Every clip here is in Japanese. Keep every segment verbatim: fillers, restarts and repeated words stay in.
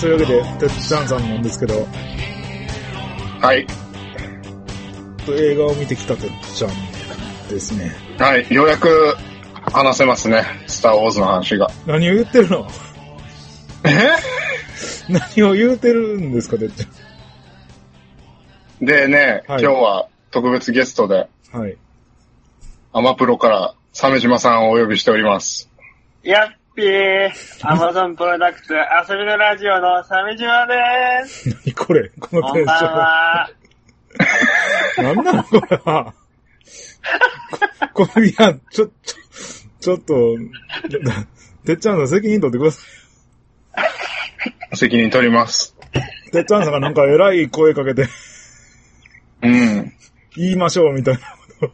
というわけで、てっちゃんさんなんですけど、 はい。 映画を見てきたてっちゃんですね。 はい、ようやく話せますね、スター・ウォーズの話が。 何を言ってるの？ え何を言うてるんですか、てっちゃん。 でね、はい、今日は特別ゲストで、 はい。 アマプロから鮫島さんをお呼びしております。 やっぴー、アマゾンプロダクツ遊びのラジオの鮫島でーす。 何これ、このテンション。 こんばんは。 何なのこれは。これ、いや、ちょ、ちょ、ちょっと、てっちゃんさん責任取ってください。責任取ります。 てっちゃんさんがなんか偉い声かけて、 うん。 言いましょうみたいなこと。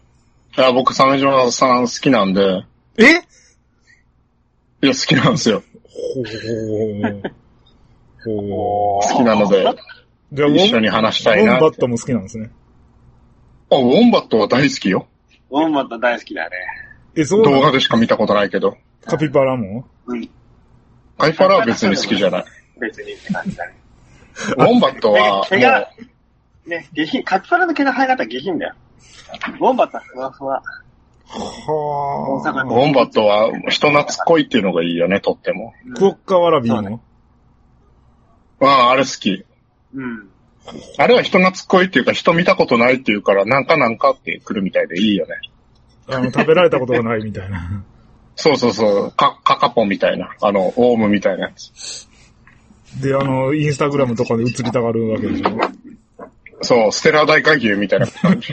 いや、僕、鮫島さん好きなんで。 え？ いや、好きなんですよ。 ほー。ほー。好きなので、じゃあ一緒に話したいな。 ウォンバットも好きなんですね。 あ、ウォンバットは大好きよ。 ウォンバット大好きだね。 え、そう動画でしか見たことないけど。 カピバラも？ うん。 カピバラは別に好きじゃない。 別にって感じだね。 ウォンバットは、 毛が、ね、下品、カピバラの毛の生え方は下品だよ。ウォンバットはふわふわ。 はぁ。ウォンバットは人懐っこいっていうのがいいよね、とっても。 クオッカワラビーも？ ああ、あれ好き。 うん。 あれは人懐っこいっていうか人見たことないっていうからなんかなんかって来るみたいでいいよね。 あの、食べられたことがないみたいな。 そうそうそう。か、カカポンみたいな。あの、オウムみたいなやつ。 で、あの、インスタグラムとかで映りたがるわけでしょ。 そう、ステラ大会牛みたいな感じ。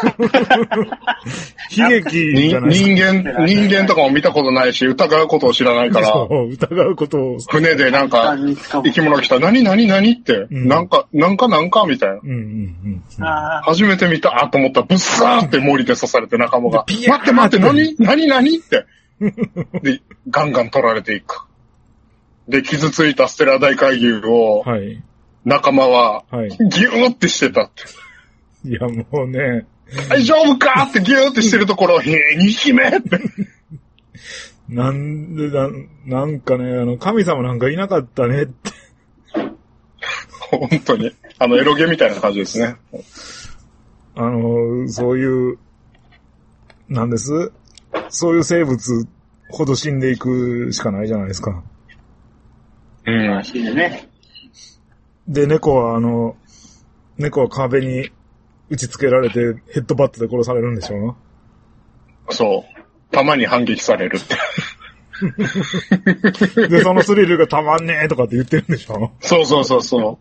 悲劇じゃない人間、人間とかも見たことないし、疑うことを知らないから。 そう、疑うことを。 船でなんか、生き物来た。何何何って、うん、なんか、なんかなんかみたいな。 うんうんうんうん、 初めて見たと思ったら、ブッサーって森で刺されて仲間が、待って待って、何何何って。で、ガンガン取られていく。で、傷ついたステラ大海牛を、はい。仲間は、ギューってしてたって。 いや、もうね。 大丈夫かってギューってしてるところ、へえ、にひきめって。 なんでな、なんかね、あの、神様なんかいなかったねって。 本当に。あの、エロゲみたいな感じですね。 あの、そういう、なんです？そういう生物ほど死んでいくしかないじゃないですか。 うん。 死ぬね。 で、猫はあの、猫は壁に打ち付けられてヘッドバットで殺されるんでしょ？ そう。たまに反撃されるって。 で、そのスリルがたまんねえとかって言ってるんでしょ？ そうそうそうそう。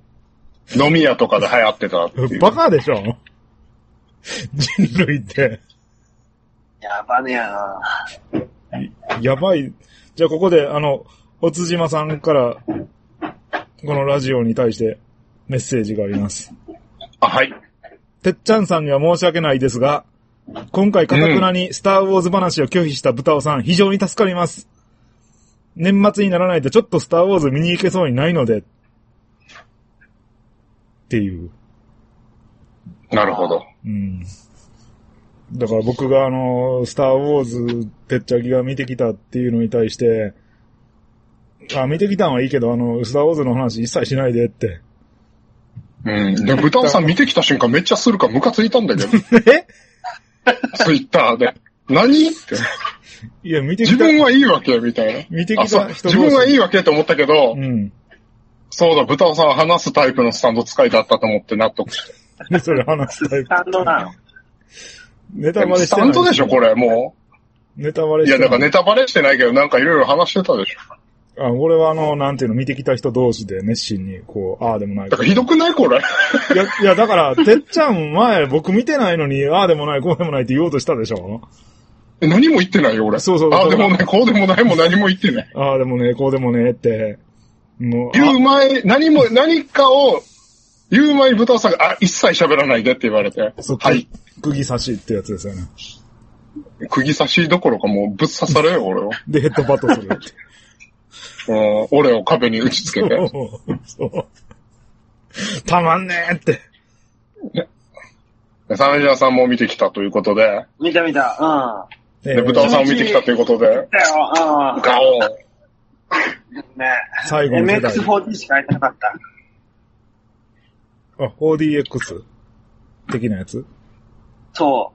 飲み屋とかで流行ってたっていう。 バカでしょ？人類って。 やばねやな。 やばい。じゃあここで、あの、おつじまさんから、このラジオに対してメッセージがあります。 あ、はい。 てっちゃんさんには申し訳ないですが、今回堅くなにスターウォーズ話を拒否した豚尾さん、非常に助かります。年末にならないとちょっとスターウォーズ見に行けそうにないので、っていう。 なるほど。 うん。だから僕があの、スターウォーズてっちゃきが見てきたっていうのに対して、あ、見てきたんはいいけど、あの、スターウォーズの話一切しないでって。 うん。で、豚尾さん見てきた瞬間めっちゃするからムカついたんだけど。 えツイッターで。何って。 いや、見てきた。 自分はいいわけみたいな。 見てきた人。 自分はいいわけと思ったけど、 うん。 そうだ、豚尾さんは話すタイプのスタンド使いだったと思って納得して。 で、それ話すタイプ。 スタンドなの。 ネタバレしてない。 スタンドでしょ、これ、もう。ネタバレしてない。 いや、だからネタバレしてないけど、なんかいろいろ話してたでしょ。 あ、俺はあの、なんていうの、見てきた人同士で熱心に、こう、ああでもない。 だからひどくないこれ。 いや、いや、だから、てっちゃん前、僕見てないのに、ああでもない、こうでもないって言おうとしたでしょ？ え、何も言ってないよ、俺。 そうそう。 ああでもない、こうでもないも何も言ってない。 ああでもね、こうでもねって、 もう。言う前、何も、何かを、言う前に豚尾さんが、あ、一切喋らないでって言われて。 そう、 はい。 釘刺しってやつですよね。 釘刺しどころかもうぶっ刺されよ、俺を。 で、ヘッドバットするって。 うん、俺を壁に打ち付けて。 そうそう。たまんねーって。 鮫島さんも見てきたということで。 見た見た。うん。 で、豚尾さんも見てきたということで。 見たよ。うん。 ガオン。 ね最後の世代。 エムエックスフォーディー しかやってなかった。 あ、フォーディーエックス 的なやつ？ そう。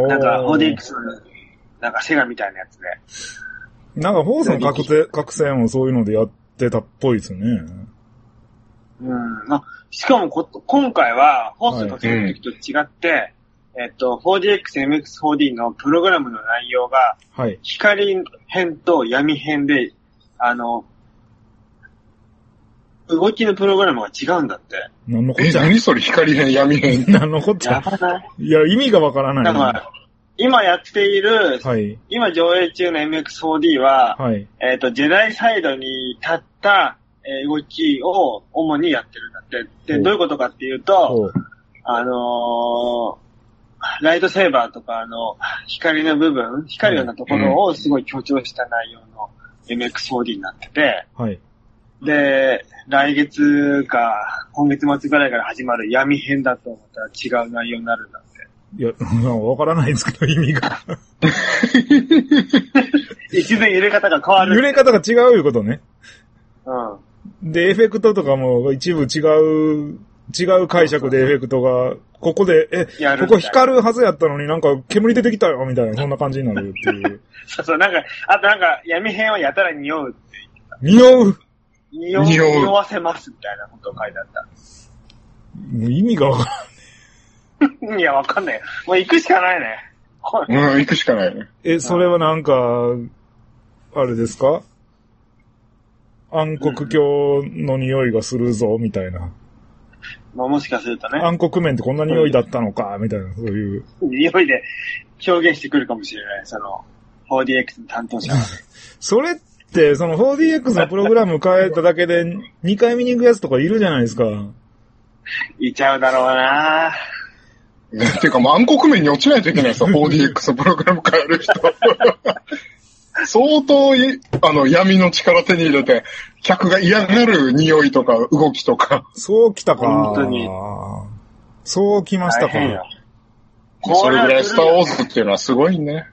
なんか フォーディーエックスおー、 なんかセガみたいなやつで。 なんかフォースの覚醒、覚醒もそういうのでやってたっぽいですよね。 うん。あ、しかもこ、今回は、フォースの覚醒の時と違って、はい、えっと、フォーディーエックス、エムエックスフォーディー のプログラムの内容が、はい、光編と闇編で、あの、動きのプログラムが違うんだって。 何のこっちゃ。 え、何それ光編、闇編。 何のこっちゃ。 やばない？ いや、意味がわからない。 だから、今やっている、 はい、 今上映中の エムエックスフォーディー は、 はい、 えっと、ジェダイサイドに立った、えー、動きを主にやってるんだって。で、どういうことかっていうと、あのー、ライトセーバーとか、あの、光の部分、光るようなところをすごい強調した内容の エムエックスフォーディー になってて、はい、で、来月か、今月末ぐらいから始まる闇編だとまた違う内容になるんだって。 いや、わからないんですけど、意味が。 一然揺れ方が変わる。 揺れ方が違ういうことね。 うん。 で、エフェクトとかも一部違う、違う解釈でエフェクトが、ここで、え、ここ光るはずやったのになんか煙出てきたよ、みたいな、そんな感じになるっていう。 そうそう、なんか、あとなんか闇編はやたら匂うって言ってた。匂う匂う匂わせますみたいなことを書いてあった。 もう意味がわからん。いや、わかんない。もう行くしかないね。 うん、行くしかないね。 え、それはなんか、あれですか？暗黒鏡の匂いがするぞ、みたいな。 まあもしかするとね。 暗黒面ってこんな匂いだったのか、みたいな、そういう。 匂いで表現してくるかもしれない、その、フォーディーエックス の担当者は。 それって、その フォーディーエックス のプログラム変えただけでにかい見に行くやつとかいるじゃないですか。 いちゃうだろうなぁ。てかもう暗黒面に落ちないといけないさ、フォーディーエックス のプログラム変える人。相当、あの、闇の力手に入れて、客が嫌がる匂いとか動きとか。 そう来たか。 本当に。 そう来ましたか。 それぐらいスターウォーズっていうのはすごいね。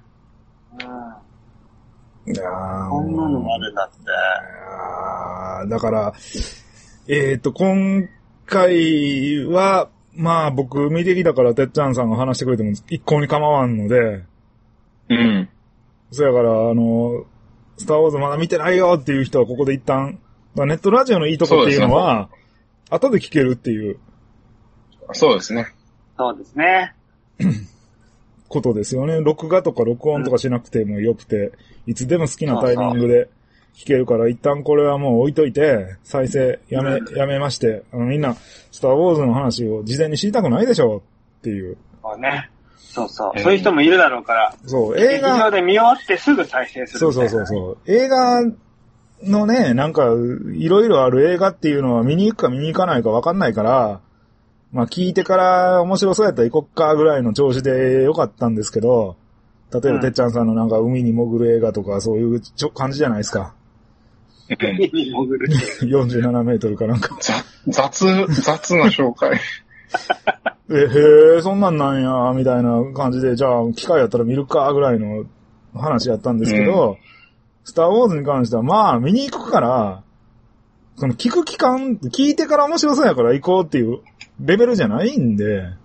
うん。いやー。こんなのもあるんだって。 いやだから、えっと、今回は、まあ僕見てきたからてっちゃんさんが話してくれても一向に構わんので。 うん。 そやから、あの、スターウォーズまだ見てないよっていう人はここで一旦、ネットラジオのいいとこっていうのは、後で聞けるっていう。 そうですね。 そうですね。 ことですよね。録画とか録音とかしなくてもよくて、うん、いつでも好きなタイミングで聞けるから、一旦これはもう置いといて、再生やめ、うん、やめまして、あのみんな、スターウォーズの話を事前に知りたくないでしょっていう。 そうね。そうそう。えー、そういう人もいるだろうから。 そう、映画。 劇場で見終わってすぐ再生する。 そうそうそうそう。映画のね、なんか、いろいろある映画っていうのは見に行くか見に行かないか分かんないから、まあ聞いてから面白そうやったら行こっかぐらいの調子でよかったんですけど、例えばてっちゃんさんのなんか海に潜る映画とかそういうちょ感じじゃないですか。 海に潜るよんじゅうななメートルかなんか。 雑、雑な紹介。 え、へえ、そんなんなんや、みたいな感じで、じゃあ機会やったら見るかぐらいの話やったんですけど、うん、スターウォーズに関してはまあ見に行くから、その聞く期間、聞いてから面白そうやから行こうっていうレベルじゃないんで、や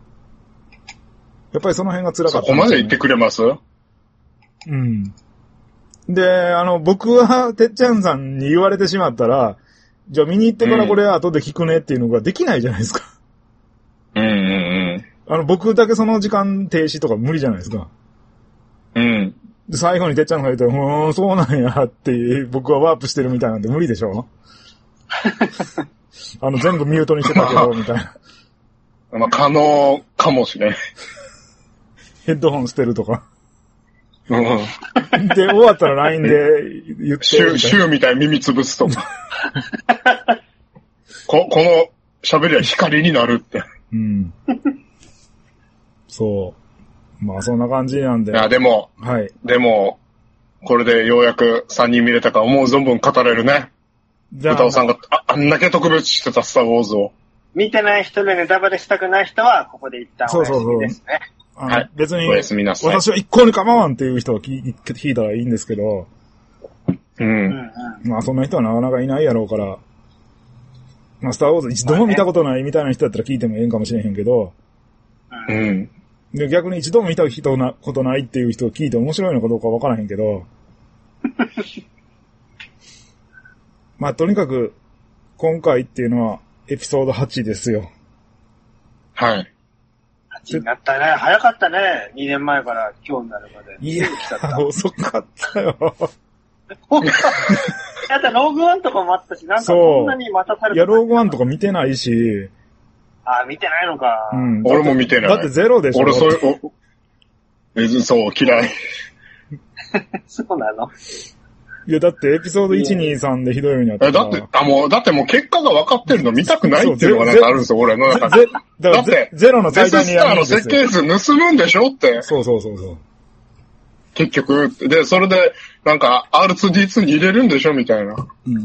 っぱりその辺が辛かった、ね。 そこまで言ってくれます？ うん。で、あの、僕はてっちゃんさんに言われてしまったら、じゃあ見に行ってからこれ後で聞くねっていうのができないじゃないですか。 うんうんうん。 あの、僕だけその時間停止とか無理じゃないですか。 うん。 で、最後にてっちゃんが言って、うーん、そうなんやって僕はワープしてるみたいなんで無理でしょあの、全部ミュートにしてたけど、みたいな。 まあ、可能かもしれん。 ヘッドホン捨てるとか。 うん。 で、終わったら ライン で言って。 シュー、シューみたいに耳つぶすとか。こ、この喋りは光になるって。 うん。そう。まあ、そんな感じなんで。 いや、でも、 はい。 でも、これでようやくさんにん見れたから思う存分語れるね。じゃあ、歌尾さんが あ, あんだけ特別してたスターウォーズを。 見てない人でネタバレしたくない人は、ここで一旦お休みですね。そうそうそうあのはい。別に、 おやすみなさい。 私は一向に構わんっていう人は聞いたらいいんですけど、 うん。うんうん、まあそんな人はなかなかいないやろうから、まあスターウォーズ一度も見たことないみたいな人だったら聞いてもええんかもしれへんけど、 うん。 で逆に一度も見た人なことないっていう人を聞いて面白いのかどうかわからへんけど、まあとにかく今回っていうのはエピソードはちですよ。 はい。 はちになったね。早かったね。にねんまえから今日になるまで。 いや、遅かったよ。 だってローグワンとかもあったし、なんかそんなに待たされていや、ローグワンとか見てないし。 あ、見てないのか。 うん。 俺も見てない。 だってゼロでしょ。 俺そういう、え、そう、嫌い。 そうなの？ いや、だってエピソードいち、に、さんでひどいようになった。 え、だって、あ、もう、だってもう結果が分かってるの見たくないっていうのがなんかあるんですよ、俺の中で。だって、 ゼロの最大にやるんですよ。 デススターの設計図盗むんでしょって。 そうそうそうそう。 結局、で、それで、なんか アールツーディーツー に入れるんでしょみたいな。 うんうんうん。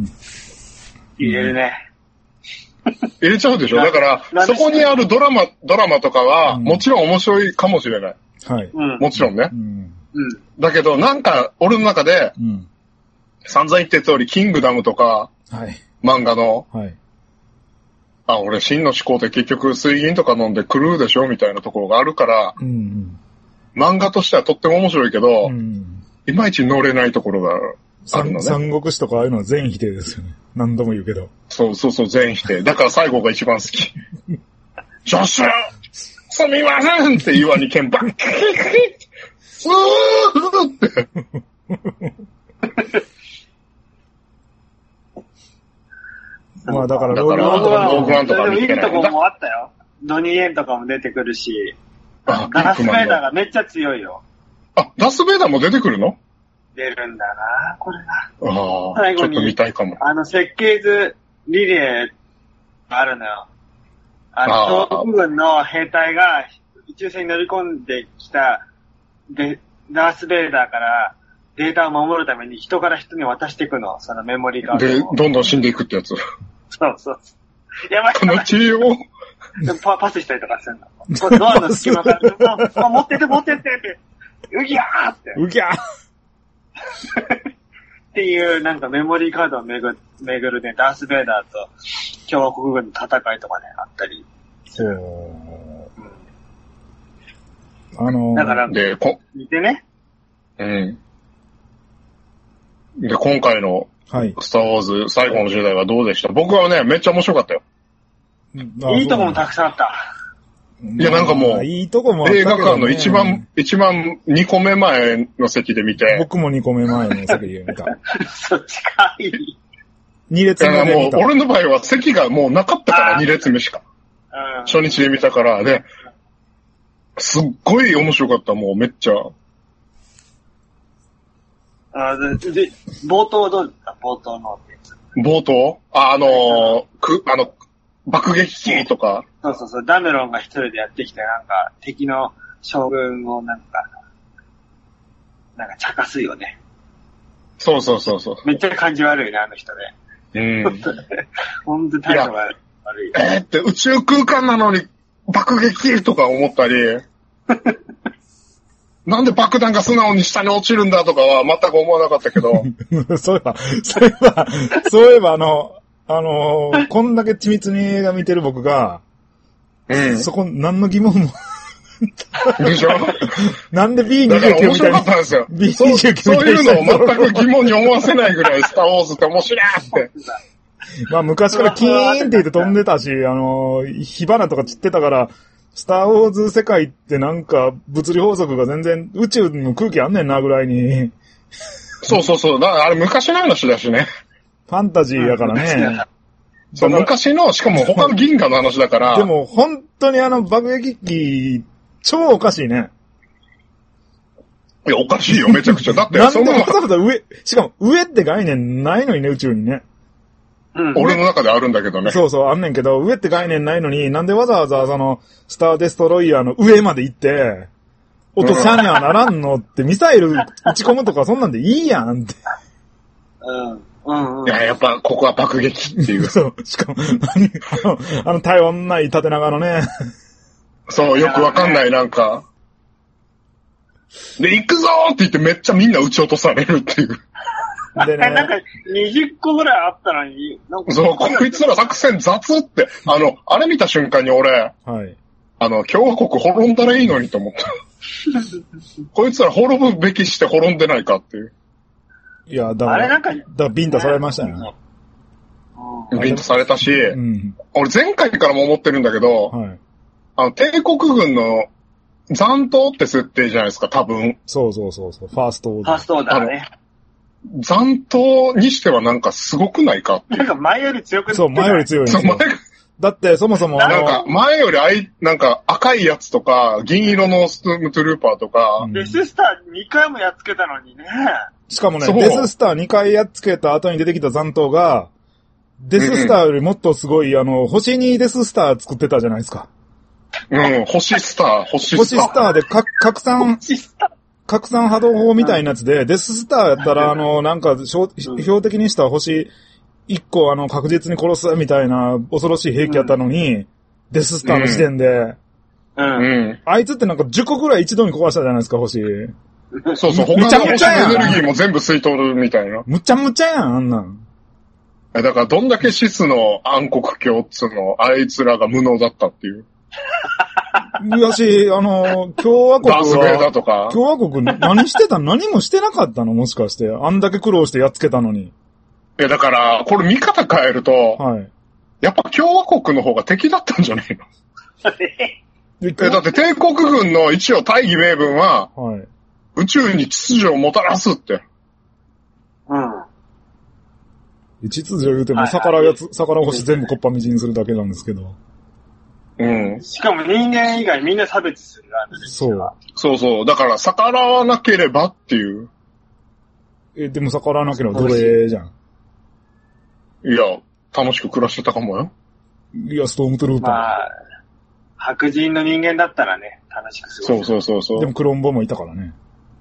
入れるね。 入れちゃうでしょだから、そこにあるドラマ、ドラマとかは、もちろん面白いかもしれない。 はい。 もちろんね。 うんうん、だけど、なんか、俺の中で、うん、散々言ってた通り、キングダムとか、 はい、 漫画の、 はい、 あ、俺、真の思考って結局、水銀とか飲んで狂うでしょみたいなところがあるから、 うんうん、 漫画としてはとっても面白いけど、 うん、 いまいち乗れないところがあるのね。 三国志とかああいうのは全否定ですよね。何度も言うけど。 そうそうそう、全否定。だから最後が一番好き。ジョッシュすみませんって岩に剣バッキーうーって。 まあだからローグワンとかローグワンとか見てない。いいとこもあったよ。ドニーエンとかも出てくるし、ダース・ベイダーがめっちゃ強いよ。 あ、ダース・ベイダーも出てくるの？ 出るんだな、これが。 ああ、最後にちょっと見たいかも。 あの設計図リレーがあるのよ。あの、東部軍の兵隊が宇宙船に乗り込んできたで、ダース・ベイダーからデータを守るために人から人に渡していくの、そのメモリーカードで、どんどん死んでいくってやつ。 そうそう。やばい。 この治療パパスしたりとかするの。ドアの隙間から持ってって持ってってって、うぎゃーって。 うぎゃーっていう、なんかメモリーカードをめぐ巡るね、ダース・ベイダーと共和国軍の戦いとかね、あったり。 そう。うん、あのー、 だから、 で、こ、 見てね。 うん。で、今回の、スター・ウォーズ最後の時代はどうでした？僕はね、めっちゃ面白かったよ。 いいとこもたくさんあった。 いや、なんかもう、 いいとこもあったけどね、 映画館の一番、一番にこめ前の席で見て。 僕もにこめ前の席で見た。 そっちかい。 に列目で見た。 もう、俺の場合は席がもうなかったから、に列目しか。初日で見たから、で、すっごい面白かった、もうめっちゃ。 あで、で、冒頭どうだった冒頭のやつ。 冒頭あ、あの、く、あの、爆撃機とか。 そうそうそう、ダメロンが一人でやってきて、なんか、敵の将軍をなんか、なんか茶化すよね。 そうそうそうそう。 めっちゃ感じ悪いな、あの人ね。 うん。 ほんと態度が悪い。 えー、って宇宙空間なのに爆撃機とか思ったり、なんで爆弾が素直に下に落ちるんだとかは全く思わなかったけど。 そういえば、そういえば、そういえばあの、あのー、こんだけ緻密に映画見てる僕が、うん、そこ何の疑問もでしょなんで ビーにじゅうきゅう みたいな。 面白かったんですよ。 ビーにじゅうきゅうそういうのを全く疑問に思わせないぐらいスターウォーズって面白いって。 まあ昔からキーンって言って飛んでたし、あのー、火花とか散ってたから、スターウォーズ世界ってなんか物理法則が全然宇宙の空気あんねんなぐらいに。 そうそうそう。だからあれ昔の話だしね。 ファンタジーやからね。 そう、昔の、しかも他の銀河の話だから。 でも本当にあの爆撃機、超おかしいね。 いや、おかしいよ、めちゃくちゃ。だって、 そのまま。なんでわざわざ上、しかも上って概念ないのにね、宇宙にね。 うん、俺の中であるんだけどね。 そうそう、あんねんけど、上って概念ないのに、なんでわざわざその、スターデストロイヤーの上まで行って、落とさにゃならんのって、ミサイル撃ち込むとかそんなんでいいやんって。 うん。うんうん、 いや、やっぱ、ここは爆撃っていう。 そう。しかも、あの、あの、体温ない縦長のね。 そう、よくわかんない、なんか。で、行くぞーって言ってめっちゃみんな撃ち落とされるっていう。 でね。 なんか、にじゅっこぐらいあったのに、なんか。 そう、こいつら作戦雑って、あの、あれ見た瞬間に俺、 はい。 あの、共和国滅んだらいいのにと思った。こいつら滅ぶべきして滅んでないかっていう。 いや、だから、あれなんか、だからビンタされましたよね。 ビンタされたし、うん、俺前回からも思ってるんだけど、はい、あの、帝国軍の残党って設定じゃないですか、多分。 そうそうそうそう、ファーストオーダー。ファーストオーダーね。 残党にしてはなんかすごくないかって。 なんか前より強くなってそう、前より強いんですよ。だってそもそもなんか前よりあい、なんか赤いやつとか、銀色のストームトゥルーパーとか。 デススターにかいもやっつけたのにね。 しかもね、デススターにかいやっつけた後に出てきた残党が、デススターよりもっとすごい、あの、星にデススター作ってたじゃないですか。 うん、星スター、星スター。 星スターでか、拡散、拡散波動砲みたいなやつで、デススターやったら、あの、なんか、標的にした星いっこ、あの、確実に殺すみたいな恐ろしい兵器やったのに、うん、デススターの時点で、うん。あいつってなんかじゅっこくらい一度に壊したじゃないですか、星。 そうそう、他の星のエネルギーも全部吸い取るみたいな。 むちゃむちゃやん、あんなん。 だからどんだけシスの暗黒教っつうの、あいつらが無能だったっていう。 いやし、あの、共和国は、 ダースベイダーとか共和国何してた何もしてなかったのもしかして。あんだけ苦労してやっつけたのに。 いや、だから、これ見方変えると、はい。やっぱ共和国の方が敵だったんじゃないのえ、だって帝国軍の一応大義名分は、はい。宇宙に秩序をもたらすって。 うん。 秩序言うても、逆らうやつ、逆らう星全部こっぱみじんにするだけなんですけど。 うん。 しかも人間以外みんな差別するあのそう。 そうそう。だから逆らわなければっていう。 え、でも逆らわなければ奴隷じゃん。 いや、楽しく暮らしてたかもよ。 いや、ストームトルーパー。まあ、 白人の人間だったらね、楽しく過ごす。そうそうそうそう。 でもクローンボもいたからね。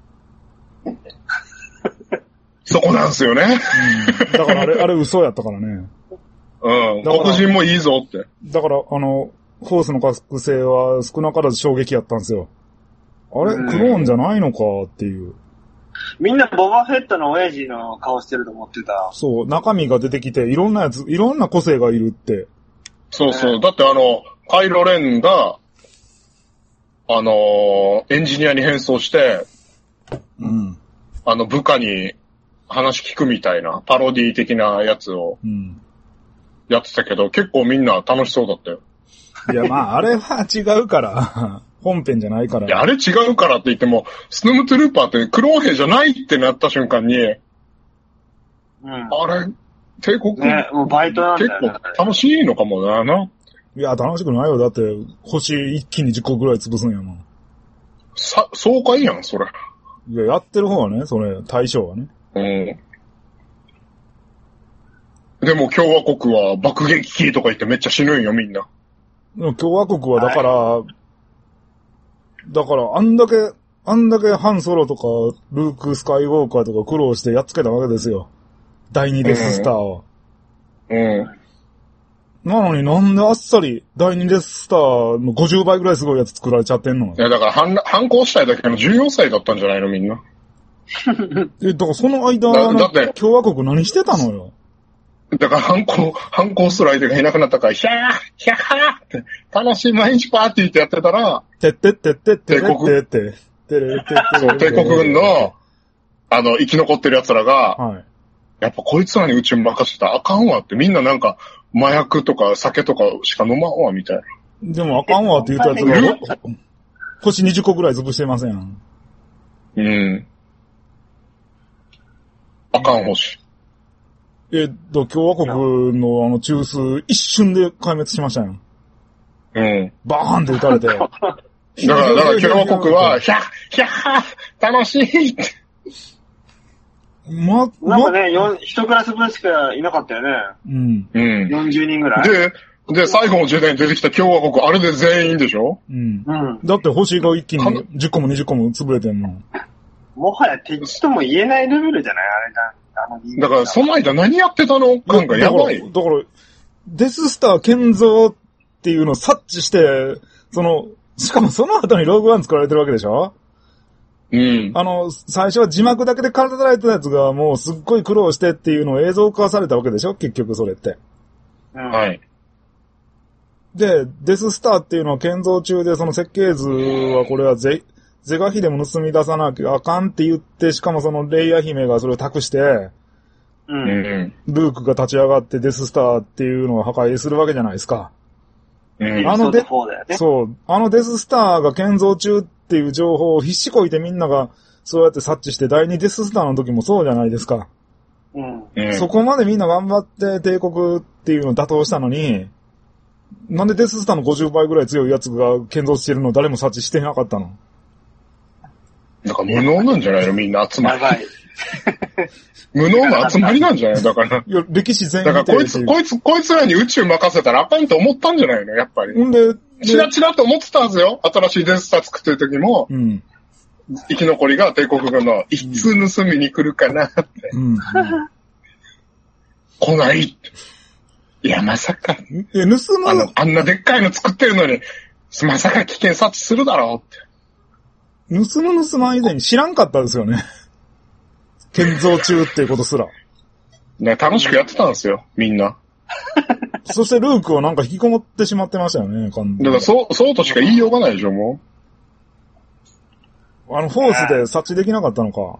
そこなんすよね。 うん、だからあれ、あれ嘘やったからね。 うん。黒人もいいぞって。 だから、あの、フォースの覚醒は少なからず衝撃やったんですよ。あれ、クローンじゃないのかっていう。 みんなボバフェットの親父の顔してると思ってた。 そう、中身が出てきて、いろんなやつ、いろんな個性がいるって。 そうそう。だってあの、カイロレンが、あのー、エンジニアに変装して、 うん。 あの、部下に話聞くみたいな、パロディ的なやつを、やってたけど、うん、結構みんな楽しそうだったよ。 いや、まあ、あれは違うから。本編じゃないから。 いや、あれ違うからって言っても、スヌムトゥルーパーってクローン兵じゃないってなった瞬間に、うん、あれ、帝国、 ね、もうバイトなんだよね、 結構楽しいのかもな、な。 いや、楽しくないよ。だって、星一気にじゅっこぐらい潰すんやもん。 さ、爽快やん、それ。 いや、やってる方はね、それ、対象はね。 うん。でも共和国は爆撃機とか言ってめっちゃ死ぬんよ、みんな。 でも共和国はだから、はい、だから、あんだけ、あんだけハンソロとか、ルーク・スカイウォーカーとか苦労してやっつけたわけですよ。第二デススターは。 うん。うん、 なのになんであっさり第二デススターのごじゅうばいぐらいすごいやつ作られちゃってんの？ いや、だから反、反抗したいだけのじゅうよんさいだったんじゃないの、みんな。 え、だからその間、だだって共和国何してたのよ。 だから反抗、反抗する相手がいなくなったから、ヒャーヒャーって、楽しい毎日パーティーってやってたら、 てってってってってってってって、てれてってそう、帝国軍の、あの、生き残ってる奴らが、はい、やっぱこいつらに宇宙任せたらあかんわって、みんななんか、麻薬とか酒とかしか飲まんわ、みたいな。 でもあかんわって言ったやつが、星にじゅっこぐらい潰してません。 うん。あかん星。 え、だ、共和国のあの中枢、一瞬で壊滅しましたよ。 うん。 バーンって撃たれて。だから、だから共和国は、ヒャッヒャッ楽しいって。 ま、 ま、なんかね、一クラス分しかいなかったよね。 うん。 うん。 よんじゅうにんぐらい。 で、で、最後の時代に出てきた共和国、あれで全員でしょ？ うん。うん。だって星が一気にじゅっこもにじゅっこも潰れてんの。 もはや敵とも言えないレベルじゃないあれだ。 だから、その間何やってたのなんかやばい。 だから、デススター建造っていうのを察知して、その、しかもその後にローグワン作られてるわけでしょ？ うん。 あの、最初は字幕だけで語られてたやつがもうすっごい苦労してっていうのを映像化されたわけでしょ結局それって。 うん、 はい。 で、デススターっていうのは建造中でその設計図はこれはゼ、ゼガヒでも盗み出さなきゃあかんって言って、しかもそのレイヤ姫がそれを託して、 うん。 ルークが立ち上がってデススターっていうのを破壊するわけじゃないですか。 うん。 あのデ、 ね、 そう、あのデススターが建造中っていう情報を必死こいてみんながそうやって察知して第二デススターの時もそうじゃないですか。 うん。 そこまでみんな頑張って帝国っていうのを打倒したのに、なんでデススターのごじゅうばいぐらい強いやつが建造してるのを誰も察知してなかったの？ なんか無能なんじゃないのみんな集まり。 やばい。 無能の集まりなんじゃないだから。 いや、歴史全員だからこいつ、こいつ、こいつらに宇宙任せたらあかんと思ったんじゃないのやっぱり。 んで、 チラチラと思ってたはずよ。新しいデススター作ってる時も、 うん、 生き残りが帝国軍のいつ盗みに来るかなって。 うんうん、 来ないって。いや、まさか。 え、盗むあの、あんなでっかいの作ってるのに、まさか危険察知するだろうって。盗む盗まん以前に知らんかったですよね。建造中っていうことすら。 ね、楽しくやってたんですよ、みんな。 そしてルークはなんか引きこもってしまってましたよね、完全に。 だからそう、そうとしか言いようがないでしょ、もう。あの、フォースで察知できなかったのか。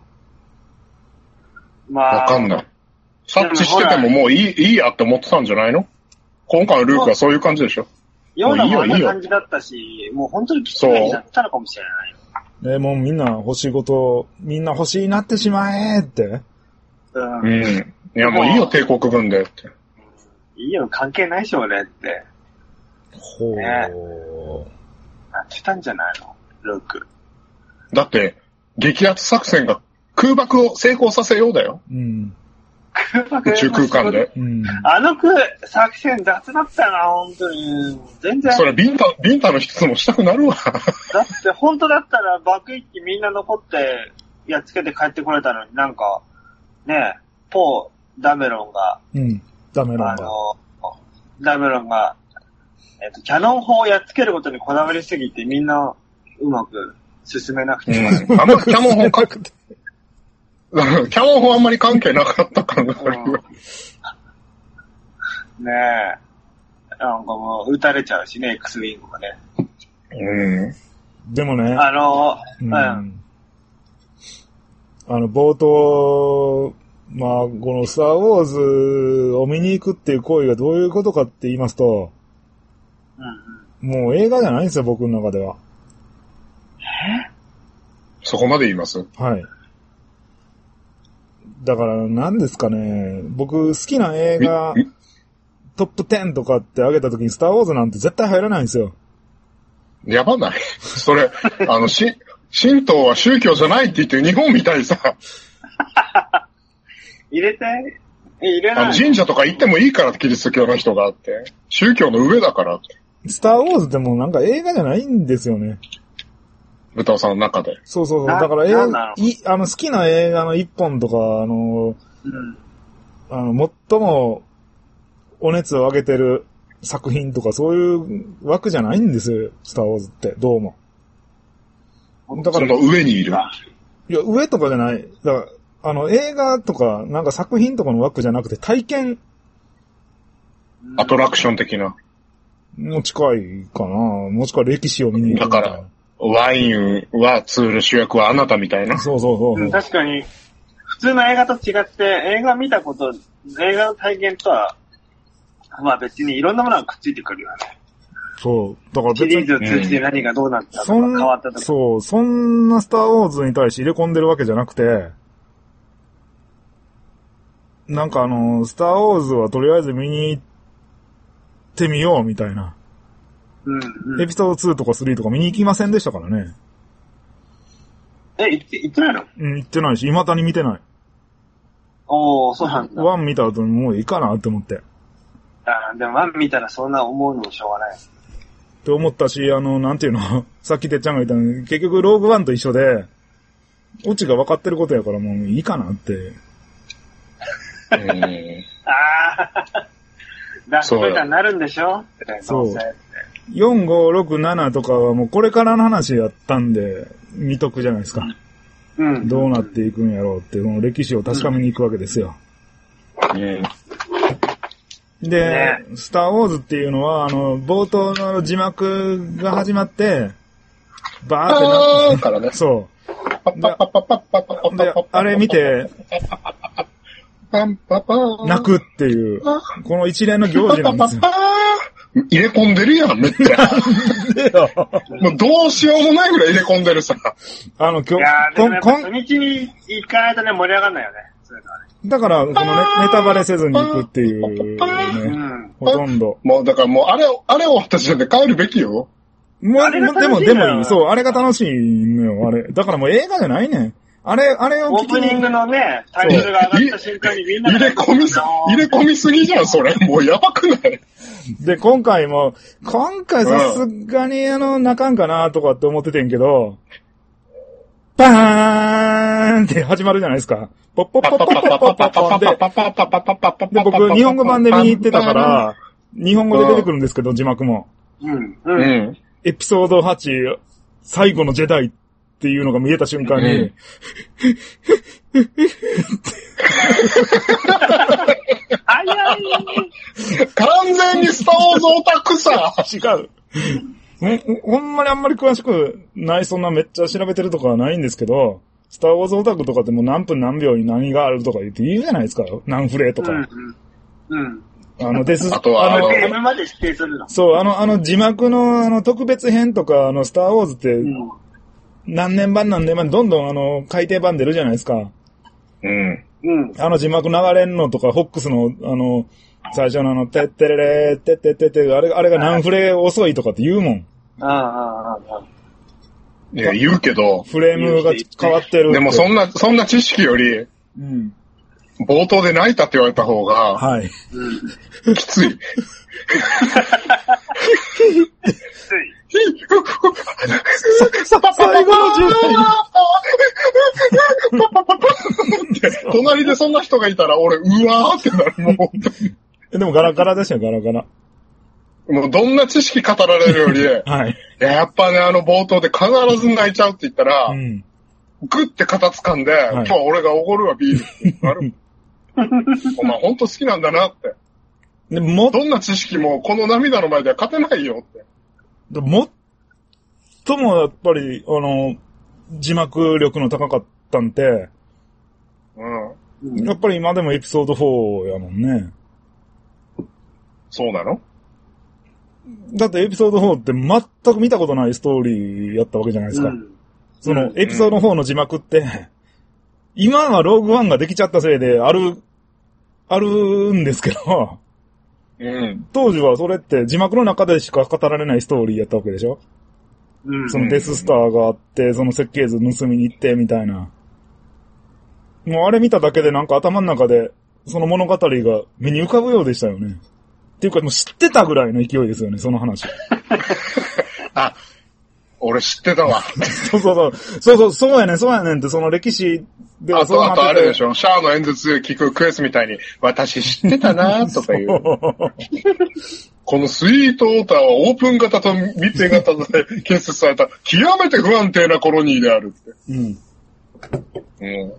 まあ。 わかんない。察知しててももういい、いいやって思ってたんじゃないの？今回のルークはそういう感じでしょ。 ようなもんな感じだったし、もう本当にきついになったのかもしれない。 ね、もうみんな欲しいこと、みんな欲しいなってしまえって。 うん。 うん。いやもういいよ、帝国軍でって。 いいよ、関係ないでしょ、俺って。 ほう。ね、 なってたんじゃないのルーク。 だって、激アツ作戦が空爆を成功させようだよ。 うん。 空爆宇宙空間で。 うん、 あの作戦雑だったよな、本当に。全然。 それ、ビンタ、ビンタの一つもしたくなるわ。 だって、本当だったら爆撃機みんな残って、やっつけて帰ってこれたのになんか、ねえ、ポー、ダメロンが、 うん、ダメロンが。 あの、ダメロンが、えっと、キャノン砲をやっつけることにこだわりすぎてみんなうまく進めなくて。 うん、あんまキャノン砲かくて。キャノン砲あんまり関係なかったかな、うん、ねえ。なんかもう撃たれちゃうしね、X ウィングがね。 うん。 でもね。 あの、うん。うん、 あの、冒頭、まあ、このスターウォーズを見に行くっていう行為がどういうことかって言いますと、 うんうん、 もう映画じゃないんですよ、僕の中では。 え？ そこまで言います？ はい。だから何ですかね、僕好きな映画トップじゅうとかって上げた時にスターウォーズなんて絶対入らないんですよ。 やばないそれ、あの、し、神道は宗教じゃないって言って日本みたいさ。 入れて入れない。 あの神社とか行ってもいいからキリスト教の人があって。宗教の上だからって。 スターウォーズってもうなんか映画じゃないんですよね。 歌尾さんの中で。 そうそうそう。だから映画、い、あの好きな映画の一本とか、あの、 うん、 あの、最もお熱を上げてる作品とかそういう枠じゃないんですよ、スターウォーズって、どうも。 だから、その上にいる。 いや、上とかじゃない。だから、あの、映画とか、なんか作品とかの枠じゃなくて体験。 アトラクション的な。 も近いかな。もしくは歴史を見に行くみたいな。 だから、ワインはツール主役はあなたみたいな。 そうそうそうそう、 うん。確かに、普通の映画と違って、映画見たこと、映画の体験とは、まあ別にいろんなものがくっついてくるよね。 そう。だから別に。 シリーズを通じて何がどうなったとか、うん、変わったとか。 そう。そんなスターウォーズに対して入れ込んでるわけじゃなくて、なんかあの、スターウォーズはとりあえず見に行ってみようみたいな。 うんうん、 エピソードツーとかスリーとか見に行きませんでしたからね。 え、行って、行ってないの？ うん、行ってないし、未だに見てない。 おー、そうなんだ。 ワン見た後にもういいかなって思って。 あでもワン見たらそんな思うのもしょうがない。 って思ったし、あの、なんていうのさっきてっちゃんが言ったのに、結局ローグワンと一緒で、オチが分かってることやからもういいかなって。 うーんああ、ラストベタになるんでしょ？ そう。よん、ご、ろく、ななとかはもうこれからの話やったんで、見とくじゃないですか。 うん、 どうなっていくんやろうって、その歴史を確かめに行くわけですよ。 うん、 で、 ね、 スターウォーズっていうのは、あの、冒頭の字幕が始まって、バーってなって、 からね、 そう。で、あれ見て、泣くっていう、この一連の行事なんですよ。 入れ込んでるやん、めっちゃ。もうどうしようもないぐらい入れ込んでるさ。 あの、今日、いやー、でもやっぱ初日に行かないとね、盛り上がんないよね。 だから、このね、ネタバレせずに行くっていうね、うん、ほとんど。 もう、だからもう、あれを、あれを私で帰るべきよ。 もう、でも、でもいい。そう、あれが楽しいのよ、あれ。だからもう映画じゃないねん。あれ、あれを聞きに。 オープニングのね、タイトルが上がった瞬間にみんな入れ込みす、入れ込みすぎじゃん、それ。もうやばくない？ で、今回も、今回さすがにあの、泣かんかなとかって思っててんけど、バーンって始まるじゃないですか。ポッポッポッポッポッポッポッポッで、で、僕、日本語版で見に行ってたから、日本語で出てくるんですけど、字幕も。 うん。うん。 エピソードはち、最後のジェダイっていうのが見えた瞬間に、うん、 早い完全にスターウォーズオタクさ違う。ほ, ほんまにあんまり詳しくない、そんなめっちゃ調べてるとかはないんですけど、スターウォーズオタクとかってもう何分何秒に何があるとか言って言うじゃないですか。何フレーとか。 うん。うん。 あの、デス、 あとは、 あの、ゲームまで指定するの。 そう、あの、あの字幕のあの特別編とか、あの、スターウォーズって、何年版何年版どんどんあの、改訂版出るじゃないですか。 うん。 うん。 あの字幕流れんのとか、ホックスの、あの、最初のあの、てってれれー、てってってって、あれ、あれが何フレ遅いとかって言うもん。 ああ、ああ、ああ。 いや、言うけど。 フレームが変わってるって。 でもそんな、そんな知識より、 うん。 冒頭で泣いたって言われた方が、 はい。 きつい。きつい。 最後の時代隣でそんな人がいたら俺、うわーってなる、もう。でもガラガラでしたよ、ガラガラ。 もうどんな知識語られるより、 はい。 いや、やっぱね、あの冒頭で必ず泣いちゃうって言ったら、 うん、 グッて肩掴んで、はい、今日は俺がおごるわ、ビールってなる。お前ほんと好きなんだなって。でもどんな知識もこの涙の前では勝てないよって。 でもっともやっぱり、あの、字幕力の高かったんて、うん。やっぱり今でもエピソードフォーやもんね。 そうなの？ だってエピソードフォーって全く見たことないストーリーやったわけじゃないですか。うん、そのエピソードフォーの字幕って、今はローグワンができちゃったせいである、あるんですけど、 うん、 当時はそれって字幕の中でしか語られないストーリーやったわけでしょ、うん、そのデススターがあって、その設計図盗みに行ってみたいな。もうあれ見ただけでなんか頭の中でその物語が目に浮かぶようでしたよね。っていうかもう知ってたぐらいの勢いですよね、その話。 あ、俺知ってたわ。 そうそうそう。そうそう、そうやねん、そうやねんって、その歴史ではそうなってて。 あと、あとあれでしょ、シャアの演説聞くクエスみたいに、私知ってたなーとかいう。このスイートウォーターはオープン型と密閉型で建設された極めて不安定なコロニーであるって。うん。 うん、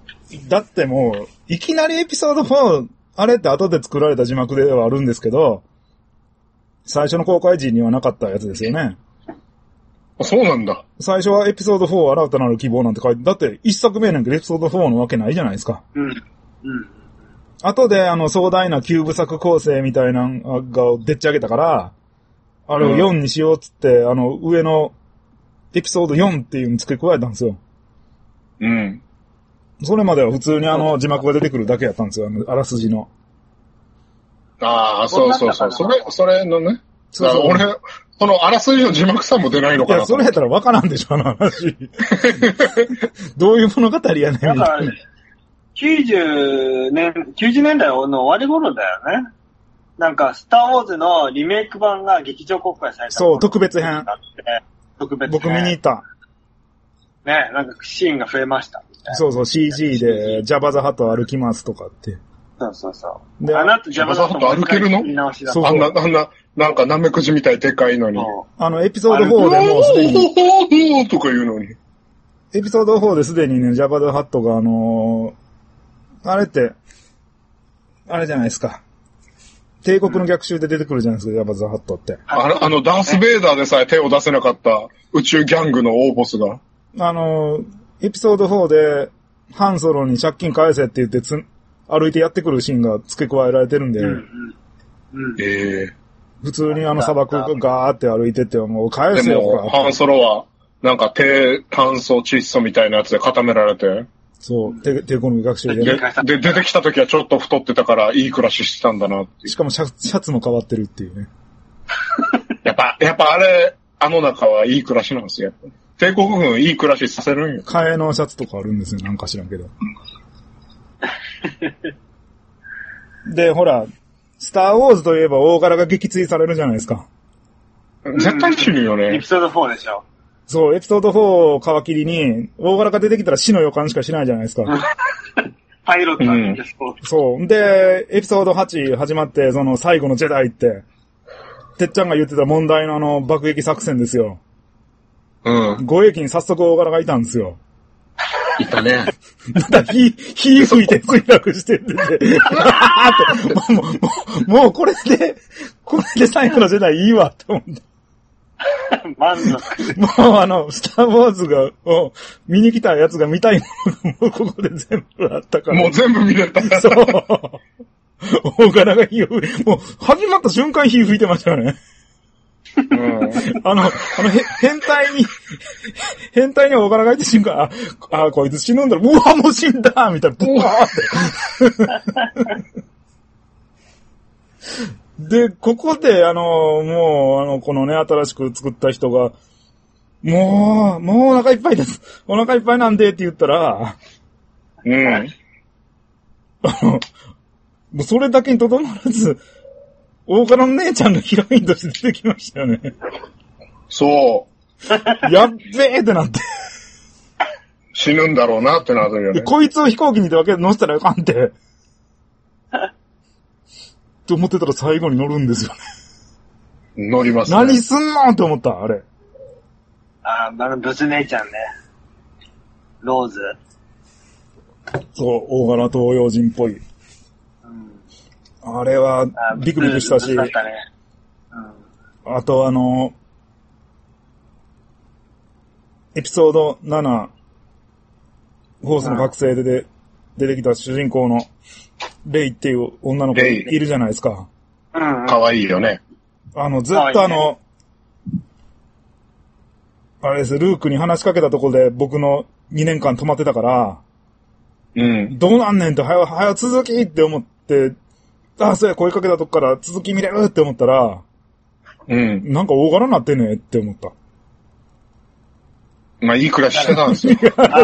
だってもう、いきなりエピソードフォー、あれって後で作られた字幕ではあるんですけど、最初の公開時にはなかったやつですよね。 あ、そうなんだ。 最初はエピソードフォー新たなる希望なんて書いて、だって一作目なんけどエピソードフォーのわけないじゃないですか。うん。うん。後であの壮大なキューブ作構成みたいなのがでっち上げたから、あれをよんにしようっつって、うん、あの上のエピソードよんっていうの付け加えたんですよ。 うん。 それまでは普通にあの字幕が出てくるだけやったんですよ、あのあらすじの。 ああ、そうそうそう。それ、それのね。そうそう、俺、そのあらすじの字幕さんも出ないのかな。 いや、それやったらわからんでしょ、あの話。どういう物語やねんみたいな。 きゅうじゅうねん、きゅうじゅうねんだいの終わり頃だよね。なんか、スターウォーズのリメイク版が劇場公開された。 そう、特別編。 特別編。 僕見に行った。 ね、なんかシーンが増えました。 そうそう、シージー でジャバザハト歩きますとかって。 そうそうそう。で、あなたジャバザハト歩けるの？そうそう。あんな、あんな、なんかナメクジみたいでかいのに。 あの、エピソードフォーでもうすでに。 とか言うのに。 エピソードフォーですでにね、ジャバドハットがあのー、あれって、あれじゃないですか。帝国の逆襲で出てくるじゃないですか、ジャバドハットって。 あの、あのダース・ベイダーでさえ手を出せなかった宇宙ギャングの大ボスが。 あのー、エピソードフォーで、ハンソロに借金返せって言ってつ、歩いてやってくるシーンが付け加えられてるんで、うんうん、ええー。 普通にあの砂漠がガーって歩いてって、もう返せよ、 でも、ハンソロは、なんか低炭素窒素みたいなやつで固められて。 そう、低抵抗の学習で、 ね。で、出てきた時はちょっと太ってたから、いい暮らししてたんだなっていう。 しかもシャツ、シャツも変わってるっていうね。 やっぱ、やっぱあれ、あの中はいい暮らしなんですよ。帝国軍いい暮らしさせるんよ。 替えのシャツとかあるんですよ、なんか知らんけど。で、ほら、スターウォーズといえば大柄が撃墜されるじゃないですか。 絶対死ぬよね。 エピソードフォーでしょ。 そう、エピソードフォーを皮切りに、大柄が出てきたら死の予感しかしないじゃないですか。 パイロットなんです、 うん、そう。で、エピソードはち始まって、その最後のジェダイって、てっちゃんが言ってた問題のあの爆撃作戦ですよ。 うん。 護衛機に早速大柄がいたんですよ。 いたね。 だ火、火吹いて墜落してってて、もう、もう、もうこれで、これで最後のジェダイいいわって思った。 満足。 もうあの、スターウォーズが、を見に来たやつが見たいものがもうここで全部あったから。 もう全部見れた。 そう。大柄が火を吹い、もう始まった瞬間火吹いてましたよね。うん、あの、あの、へ、変態に、変態に大柄がいた瞬間、あ、あ、こいつ死ぬんだろ、うわ、もう死んだみたいな、ブワーって。で、ここで、あの、もう、あの、このね、新しく作った人が、もう、もうお腹いっぱいです。お腹いっぱいなんでって言ったら、 うん。あの、もうそれだけにとどまらず、大柄の姉ちゃんがヒロインとして出てきましたよね。 そう。 やっべーってなって。 死ぬんだろうなってなるよね。 こいつを飛行機にってわけで乗せたらよかんって。って思ってたら最後に乗るんですよね。乗りますね。 何すんのって思った、あれ。 ああ、あの、ブス姉ちゃんね。ローズ。 そう、大柄東洋人っぽい。あれは、ビクビクしたし、あ, たねうん、あとあの、エピソードなな、フォースの覚醒でで出てきた主人公のレイっていう女の子いるじゃないですか。 うん。かわいいよね。 あの、ずっとあの、ね、あれです、ルークに話しかけたところで僕のにねんかん止まってたから、 うん。 どうなんねんって、はよ、はよ続きって思って、ああ、そうや、声かけたとこから続き見れるって思ったら、 うん。 なんか大柄になってねって思った。 まあ、いい暮らししてたんですよ。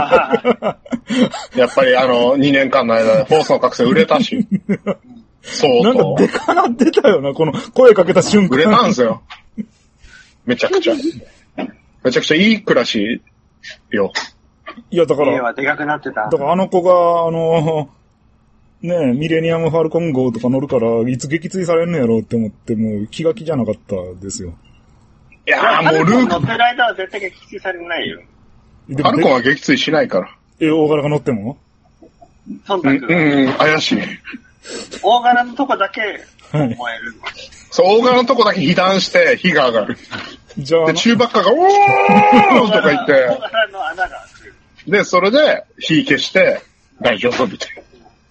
やっぱりあの、にねんかんの間で放送覚醒売れたし。そうなんかデカなってたよな、この声かけた瞬間。 売れたんですよ。めちゃくちゃ。めちゃくちゃいい暮らしよ。 いや、だから。 家はでかくなってた。 だからあの子が、あの、ねえ、ミレニアム・ファルコン号とか乗るから、いつ撃墜されんのやろうって思って、もう気が気じゃなかったですよ。 いやーもうルーク。乗ってる間は絶対撃墜されないよ。 ファルコンは撃墜しないから。 え、大柄が乗っても忖度。 うん、うん、怪しい。 大柄のとこだけ燃える。はい、 そう、大柄のとこだけ被弾して火が上がる。 じゃあ。 で、中ばっかが、おーとか言って。 大柄の穴が開く。で、それで火消して大丈夫みたいな。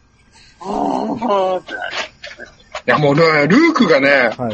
いや、もうね、ルークがね、はい、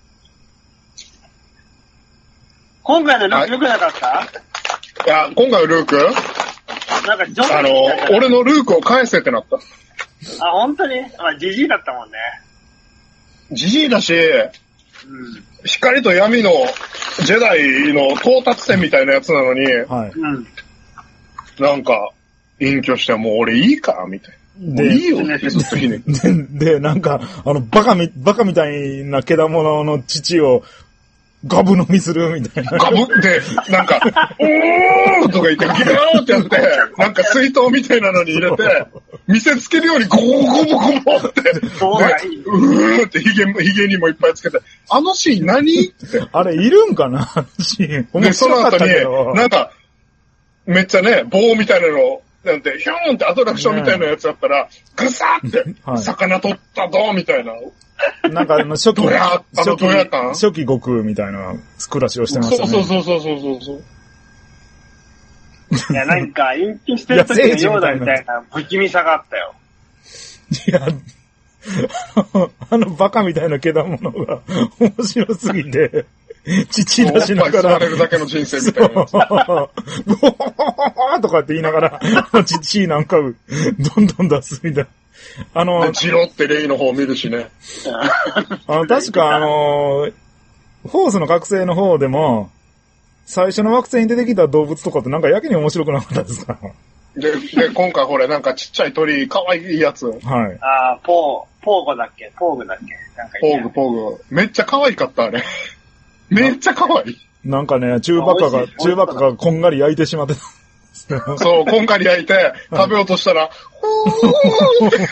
今回のルーク良くなかった？ いや、今回のルークなんかジョンあの、俺のルークを返せってなった。 あ、本当に？まあ、ジジイだったもんね。 ジジイだし、 うん、 光と闇のジェダイの到達点みたいなやつなのに、 はい、 なんか、隠居してもう俺いいかみたいな。で、いいよってずっとひねで、で、なんか、あの、バカみ、バカみたいなけだものの乳をガブ飲みするみたいな。 ガブって、なんか、おーとか言って、ギャーってやって、なんか水筒みたいなのに入れて、見せつけるようにゴボゴボゴボって、で、うーってヒゲ、ヒゲにもいっぱいつけて、あのシーン何って。 あれ、いるんかなシーン。 で、その後に、なんか、 めっちゃね、棒みたいなの、なんて、ヒューンってアトラクションみたいなやつやったら、ぐさーって、はい、魚取ったどーみたいな。 なんか、初期、 ドヤ、あのドヤ感初期悟空みたいな暮らしをしてましたね。 そうそうそうそうそうそう。 いや、なんか、隠居してる時のようだみたいな不気味さがあったよ。 いや、あのバカみたいなけだものが面白すぎて、父出しながら。 おっぱい吸われるだけの人生みたいな。そう。 とかって言いながら、父なんか、どんどん出すみたいな。あの、 ジロってレイの方を見るしね。 あの、確かあの、フォースの覚醒の方でも、最初の惑星に出てきた動物とかってなんかやけに面白くなかったですか？ で、で、今回ほれ、なんかちっちゃい鳥、かわいいやつ。はい。 ああ、ポー、ポーゴだっけポーグだっけなんかポーグ、ポーグ。めっちゃ可愛かった、あれ。めっちゃ可愛い。 なんかね、中ばっかが、中ばっかがこんがり焼いてしまってた。 そう、こんがり焼いて、食べようとしたら、うー食べ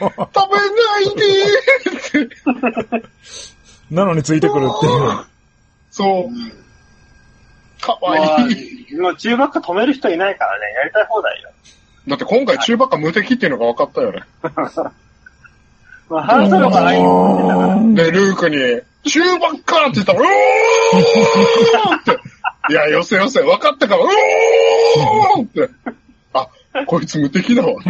ないでーって。 なのについてくるっていう。 そう。かわいい。 もう中ばっか止める人いないからね、やりたい放題よ。 だって今回中ばっか無敵っていうのが分かったよね。 まあ、ハンソロが入ってたから。 で、ルークに、中ばっかって言ったら、うーって。いや、よせよせ、分かったから、うーって。あ、こいつ無敵だわ。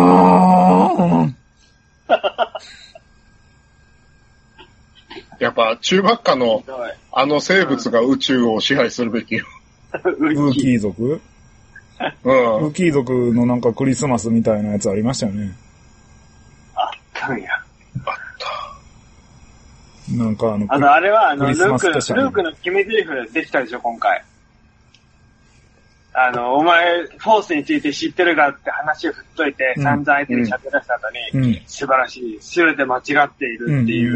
やっぱ、中ばっかの、あの生物が宇宙を支配するべきよ。 ウーキー族うん。ウーキー族のなんかクリスマスみたいなやつありましたよね。 あったんや。あった。なんかあの、 あの、あれは、あの、ルーク、ルークの決め台詞できたでしょ、今回。あの、お前、フォースについて知ってるかって話を振っといて、うん、散々相手に喋らせた後に、うん、素晴らしい、すべて間違っているっていう、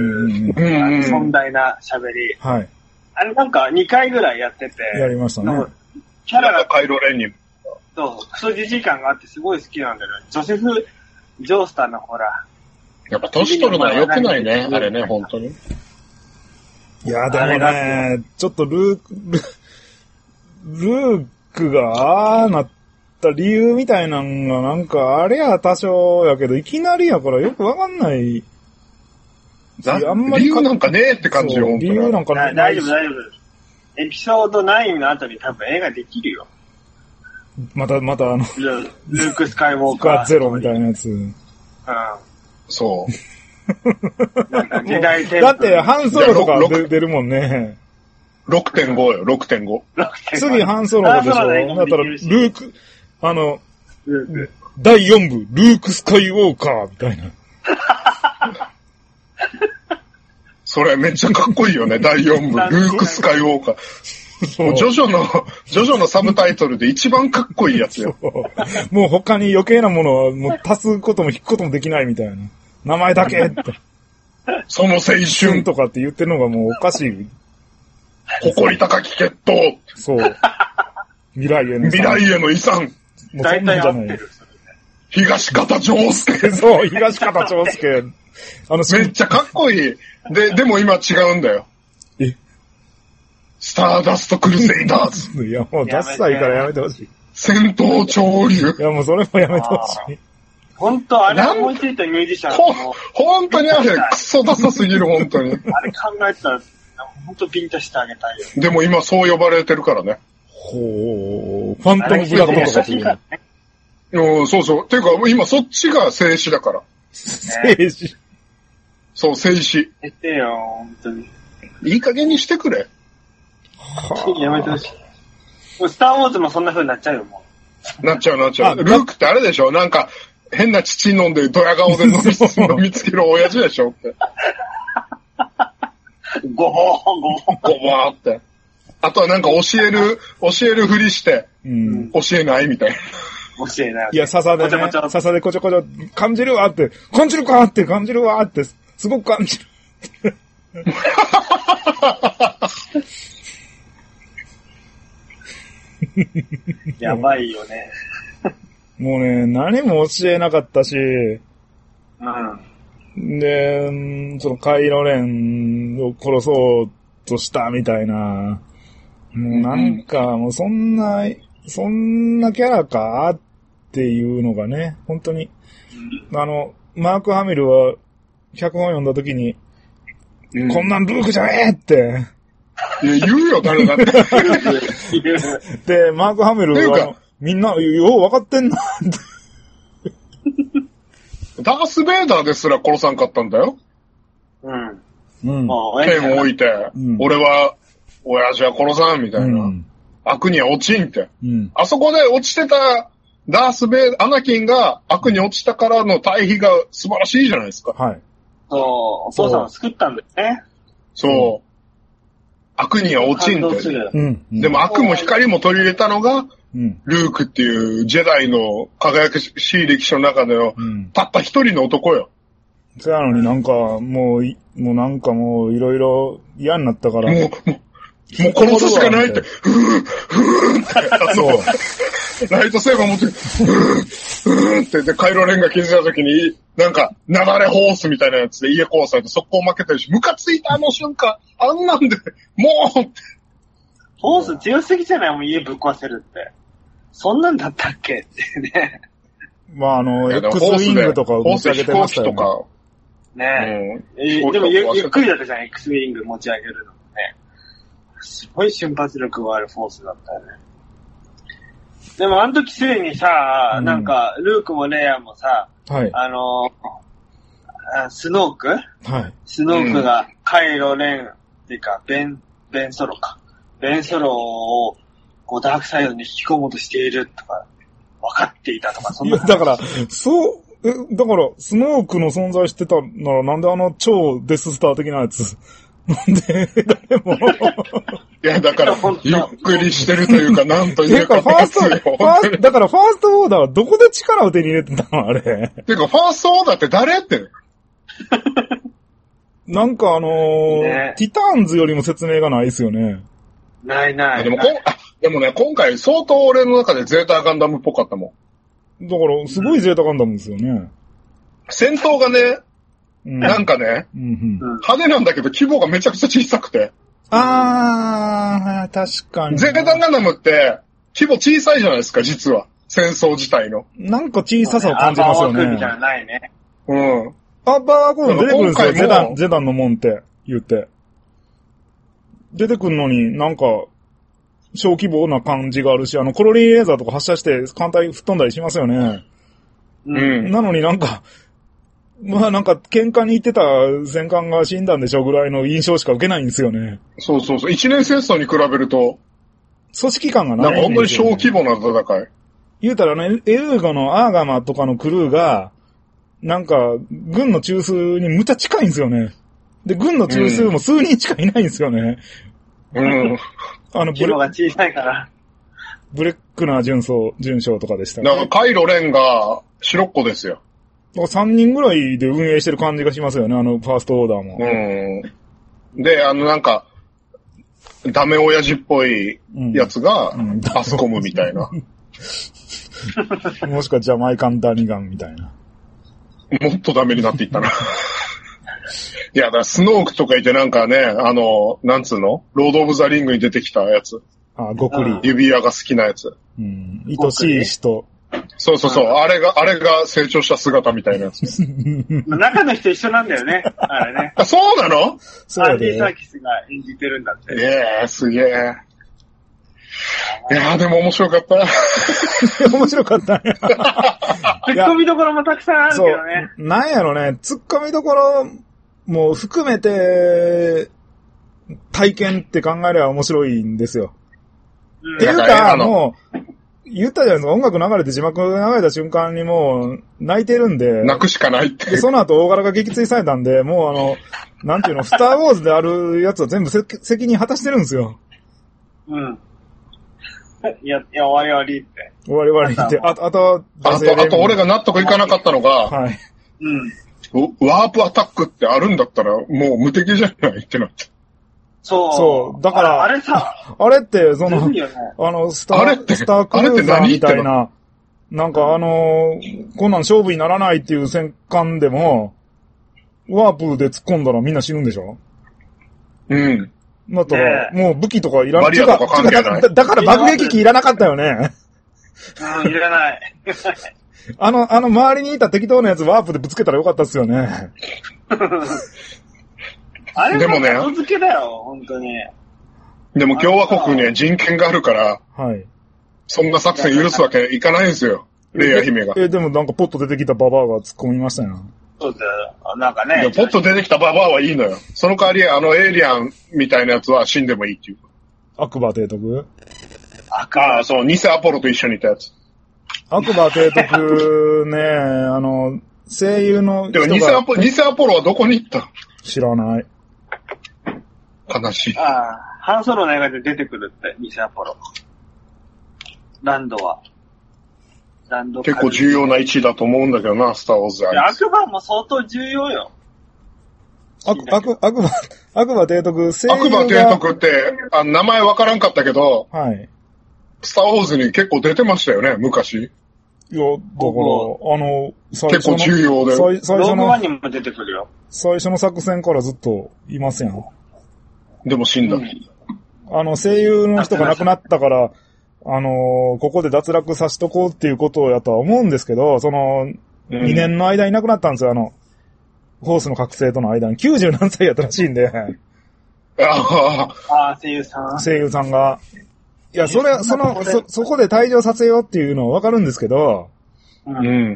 壮大な喋り。 はい。 あれなんかにかいぐらいやってて。 やりましたね。 キャラがカイロレンに。 そう、クソじじい感があってすごい好きなんだよね。ジョセフ・ジョースターのほら。 やっぱ年取るのは良くないね、あれね、本当に。 いや、でもね、ちょっとルーク、ルークがああなった理由みたいなのがなんかあれや多少やけど、いきなりやからよくわかんない。 あんまり理由なんかねえって感じよ、 理由なんかない。 大丈夫、大丈夫。エピソードナインの後に多分映画できるよ。 また、またあの、 ルーク・スカイウォーカー。 ゼロみたいなやつ。うん。 そう。 なんか時代だって、ハンソロとか出るもんね。 ろくてんご よ、ろくてんご。 次、ハンソロでしょ。だったら、ルーク、あの、だいよん部、ルーク・スカイウォーカーみたいな。 それめっちゃかっこいいよね、だいよん部、ルーク・スカイウォーカー。もうジョジョの、ジョジョのサブタイトルで一番かっこいいやつよ。 もう他に余計なものはもう足すことも引くこともできないみたいな。名前だけって。 その青春とかって言ってるのがもうおかしい。 誇り高き血統。 そう。未来への遺産。 未来への遺産。もうそんなんじゃない。 東方長介。 そう、東方長介。 あの、めっちゃかっこいい。で、でも今違うんだよ。 えスターダストクルセイダーズ。 いや、もうダッサいからやめてほしい。 戦闘潮流。 いや、もうそれもやめてほしい。 本当あれ思いついたミュージシャンほ、本当にあれ、クソダサすぎる、本当に。 あれ考えてたら、本当ピンとしてあげたいよ。 でも今そう呼ばれてるからね。 ほう、ファントムブラッドとかっていう。 うん、そうそう。ていうか、今そっちが静止だから。 静止そう、静止。 やってよ、本当に。 いい加減にしてくれ。 やめてほしい。もうスターウォーズもそんな風になっちゃうよ、もう。なっちゃう、なっちゃう。ルークってあれでしょなんか、変な乳飲んでドヤ顔で飲み飲みつける親父でしょって。 ごほー、ごほー。ごほーって。あとはなんか教える、教えるふりして、うん、教えないみたいな。 教えない。 いや、笹でね、笹でこちょこちょ、感じるわって、感じるかって感じるわって、すごく感じる。 やばいよね。 もうね、何も教えなかったし、 うん。 で、そのカイロレンを殺そうとしたみたいな、もうなんか、もうそんなそんなキャラかっていうのがね、本当に、あの、マーク・ハミルは、脚本読んだ時に、うん、こんなんルークじゃねえって。 いや、言うよ、誰だって。 で、マーク・ハミルは、みんな、よう分かってんなって。 ダース・ベイダーですら殺さんかったんだよ。 うん。 うん。 剣を置いて、うん、俺は、親父は殺さん、みたいな。うん、悪には落ちんって、うん。あそこで落ちてた、ダース・ベイ、アナキンが悪に落ちたからの対比が素晴らしいじゃないですか。 はい。 そう、お父さんを救ったんですね。 そう。うん、悪には落ちんって。うんうん、でも悪も光も取り入れたのが、うん、ルークっていうジェダイの輝かしい歴史の中での、うん、たった一人の男よ。 そやのになんか、もう、もうなんかもういろいろ嫌になったから。 もう、もう、もう殺すしかないって、ふぅ、ふぅって、あの、ライトセーバー持って、ふぅ、ふぅって、で、カイロレンが気づいた時に、なんか、流れホースみたいなやつで家壊されて速攻負けてるし、ムカついたあの瞬間、あんなんで、もうって。 ホース強すぎじゃないもう家ぶっ壊せるって。そんなんだったっけってね。 まああの、X ウィングとか持ち上げてましたよね。ホース飛行機とか。 ねえ。うん、でもゆ、ゆっくりだったじゃん、X ウィング持ち上げるのもね。すごい瞬発力があるフォースだったよね。でもあの時すでにさ、うん、なんか、ルークもレイヤもさ、はい、あの、スノーク、はい、スノークがカイロレンっていうか、ベン、ベンソロか。ベンソロを、こう、ダークサイドに引き込もうとしているとか、分かっていたとか、そんな。 いや、だから、そう、え、だから、スノークの存在してたなら、なんであの超デススター的なやつ、なんで、誰も。 いや、だから、ゆっくりしてるというか、なんというか。 ファースト、ファースト、だからファーストオーダーはどこで力を手に入れてたのあれ。 てか、ファーストオーダーって誰って。 なんかあのーね、ティターンズよりも説明がないですよね。 ないない。 でもこん、あ、でもね、今回相当俺の中でゼータガンダムっぽかったもん。だから、すごいゼータガンダムですよね。 戦闘がね、うん、なんかね、うんうん、派手なんだけど規模がめちゃくちゃ小さくて。 あー、確かに。 ゼータガンダムって規模小さいじゃないですか、実は。戦争自体の。 なんか小ささを感じますよね。 アーバーワークみたいなのないね。 うん。 アーバーワークも出てくるんですよ、ゼダン、ゼダンのもんって言って。出てくるのになんか、小規模な感じがあるし、あの、コロリーレーザーとか発射して艦隊吹っ飛んだりしますよね。うん。なのになんか、まあなんか喧嘩に行ってた戦艦が死んだんでしょぐらいの印象しか受けないんですよね。 そうそうそう。一年戦争に比べると、 組織感がないんですよ、ね。 なんか本当に小規模な戦い。 言うたらね、エルーガのアーガマとかのクルーが、なんか、軍の中枢にむちゃ近いんですよね。で、軍の中枢も数人しかいないんですよね。 うん。 あの、規模が小さいから。 ブレックな順装、順将とかでしたね。なんか、カイロレンが白っ子ですよ。 さんにんぐらいで運営してる感じがしますよね、あの、ファーストオーダーも。 うん。で、あの、なんか、ダメ親父っぽいやつが、パスコムみたいな。 もしくはジャマイカンダニガンみたいな。 もっとダメになっていったな。いや、だからスノークとかいてなんかね、あの、なんつうのロード・オブ・ザ・リングに出てきたやつ。 あ、ゴクリ。 指輪が好きなやつ。 うん。愛しい人。 そうそうそう。あれが、あれが成長した姿みたいなやつ。 中の人一緒なんだよね。あれね。 あ、そうなの？ そうだね。 アンディ・サーキスが演じてるんだって。 ええー、すげえ。いやーでも面白かった。 面白かったね。 ツッコミどころもたくさんあるけどね。 そう。なんやろね、ツッコミどころも含めて、体験って考えれば面白いんですよ。うん、っていうか、もう、言ったじゃないですか、音楽流れて字幕流れた瞬間にもう泣いてるんで。 泣くしかないって。 で、その後大柄が撃墜されたんで、もうあの、なんていうの、スターウォーズであるやつは全部責任果たしてるんですよ。 うん。いや、いや、終わり終わりって。 終わり終わりって。あと、あと、 あと、あと俺が納得いかなかったのが、 はい。 うん。 ワープアタックってあるんだったら、もう無敵じゃないってなって。 そう。 そう。だから、 あれ、あれさ、 あれって、その、 ね、 あの、スター、スタークルーザーみたいな、なんかあのー、こんなん勝負にならないっていう戦艦でも、ワープで突っ込んだらみんな死ぬんでしょ？ うん。 だったら、もう武器とかいらなバリアとか関係ない。 だ, だから爆撃機いらなかったよね。 うん、いらない。 あの、あの周りにいた適当なやつワープでぶつけたらよかったっすよね。 あれもね、後付けだよ、本当に。 でも共和国には人権があるから、はい。そんな作戦許すわけいかないんですよ。レイヤ姫が。 え、でもなんかポッと出てきたババアが突っ込みましたよ。 そうだよ。なんかね。 ポッと出てきたババアはいいのよ。その代わり、あのエイリアンみたいなやつは死んでもいいっていう。 アクバ提督ああ、そう、偽アポロと一緒にいたやつ。 アクバ提督ね、あの、声優の人が。 でも偽アポロ、偽アポロはどこに行った？ 知らない。 悲しい。 ああ、ハンソロの映画で出てくるって、偽アポロ。ランドは。ランド結構重要な位置だと思うんだけどな、スターウォーズは。 アクバも相当重要よ。 アク、アク、アクバ、アクバ提督、 声優が。アクバ提督って、あ名前わからんかったけど、はい。スターウォーズに結構出てましたよね、昔。いや、だから、あの、最初の結構重要で。最, 最初の。ローグワンにも出てくるよ。最初の作戦からずっといますやん。でも死んだ。うん、あの、声優の人が亡くなったから、あのー、ここで脱落させとこうっていうことをやとは思うんですけど、その、にねんの間に亡くなったんですよ、あの、ホースの覚醒との間に。きゅうじゅう何歳やったらしいんで。 ああ、声優さん。 声優さんが。いや、それは、その、そ、そこで退場させようっていうのはわかるんですけど、うん。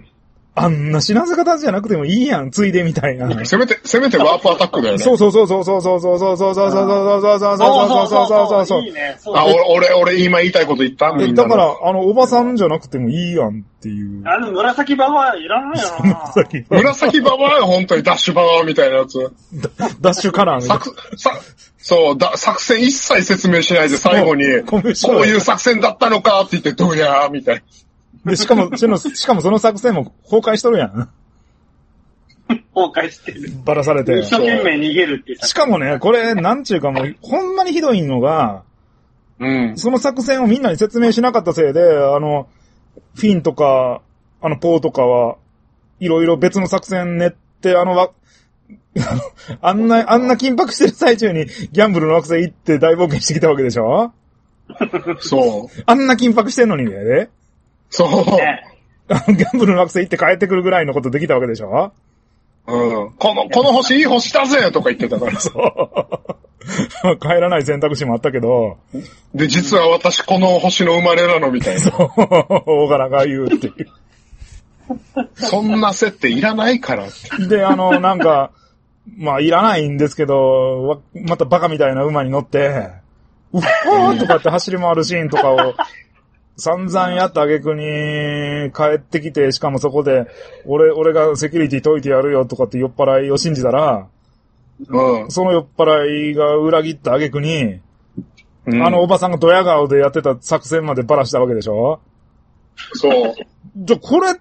あんな死なせ方じゃなくてもいいやん、ついでみたいな。 せめて、せめてワープアタックだよね。 そうそうそうそうそうそうそうそうそうそうそうそうそうそうそうそう。 あ、俺、俺今言いたいこと言ったえ、だから、あの、おばさんじゃなくてもいいやんっていう。 あの、紫ババアいらないよな。 紫ババア。紫ババアよ、本当にダッシュババアみたいなやつ。 ダッシュカラーみたいな。 そう、だ、作戦一切説明しないで最後に、こういう作戦だったのかって言って、どうやーみたいな。 で、しかも、その、しかもその作戦も崩壊しとるやん。 崩壊してる。 ばらされて。 一生懸命逃げるって。 しかもね、これ、なんちゅうかもう、ほんまにひどいのが、うん。その作戦をみんなに説明しなかったせいで、あの、フィンとか、あの、ポーとかは、いろいろ別の作戦練って、あの、わ、あんな、あんな緊迫してる最中にギャンブルの惑星行って大冒険してきたわけでしょ？ そう。 あんな緊迫してんのにね。 そう。ギャンブルの惑星行って帰ってくるぐらいのことできたわけでしょ？ うん。この、この星いい星だぜとか言ってたから。 そう。帰らない選択肢もあったけど。 で、実は私この星の生まれなのみたいな。 そう。大柄が言うっていう。 そんな設定いらないから。 で、あの、なんか、まあ、いらないんですけど、またバカみたいな馬に乗って、うっほーとかって走り回るシーンとかを、散々やった挙句に帰ってきて、しかもそこで、俺、俺がセキュリティ解いてやるよとかって酔っ払いを信じたら、うん、その酔っ払いが裏切った挙句に、うん、あのおばさんがドヤ顔でやってた作戦までバラしたわけでしょ？ そう。 じゃ、これって、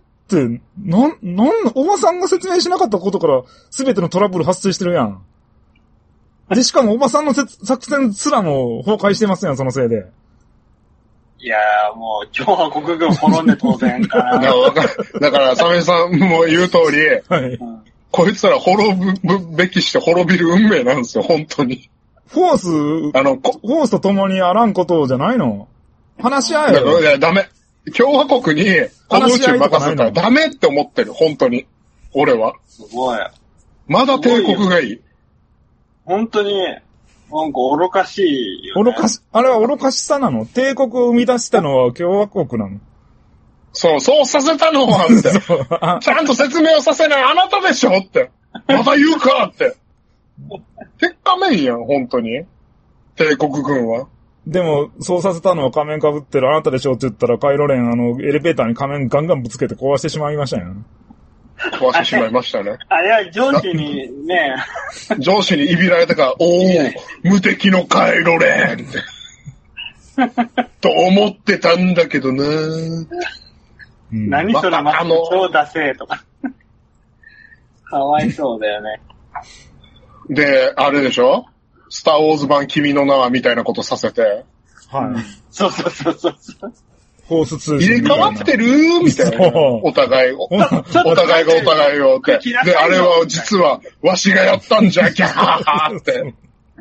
なん、なん、おばさんが説明しなかったことから、すべてのトラブル発生してるやん。で、しかもおばさんの作戦すらも崩壊してますやん、そのせいで。 いやー、もう、今日は国軍滅んで当然かな。 だから、サメさんも言う通り、はい、こいつら滅ぶべきして滅びる運命なんですよ、本当に。 フォース、あの、フォースと共にあらんことじゃないの？話し合えよ。 いや、ダメ。共和国に、この宇宙任せたらダメって思ってる、本当に。俺は。 すごい。 まだ帝国がいい。 本当に、なんか愚かしいよ、 ね。愚かし、あれは愚かしさなの？帝国を生み出したのは共和国なの？ そう、そうさせたのはって。ちゃんと説明をさせないあなたでしょって。また言うかって。鉄仮面やん、本当に。帝国軍は。 でも、そうさせたのは仮面被ってるあなたでしょって言ったら、カイロレン、あの、エレベーターに仮面ガンガンぶつけて壊してしまいましたよ。 壊してしまいましたね。 あれは上司にね。 上司にいびられたから、おー、無敵のカイロレンって。と思ってたんだけどなぁ。 うん、何それ、また超出せとか。かわいそうだよね。 で、あれでしょ？スターウォーズ版君の名はみたいなことさせて。はい。 そうそうそうそう。 フォース通信。 入れ替わってるみたいな。お互いを。お互いがお互いをって。で、あれは実は、わしがやったんじゃ、ギャーって。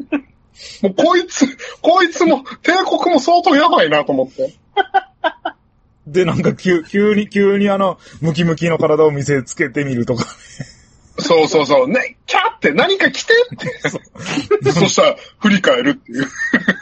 もうこいつ、こいつも、帝国も相当やばいなと思って。 で、なんか急、急に、急にあの、ムキムキの体を見せつけてみるとか。 そうそうそう。ね、キャーって何か来てって。そしたら、振り返るっていう。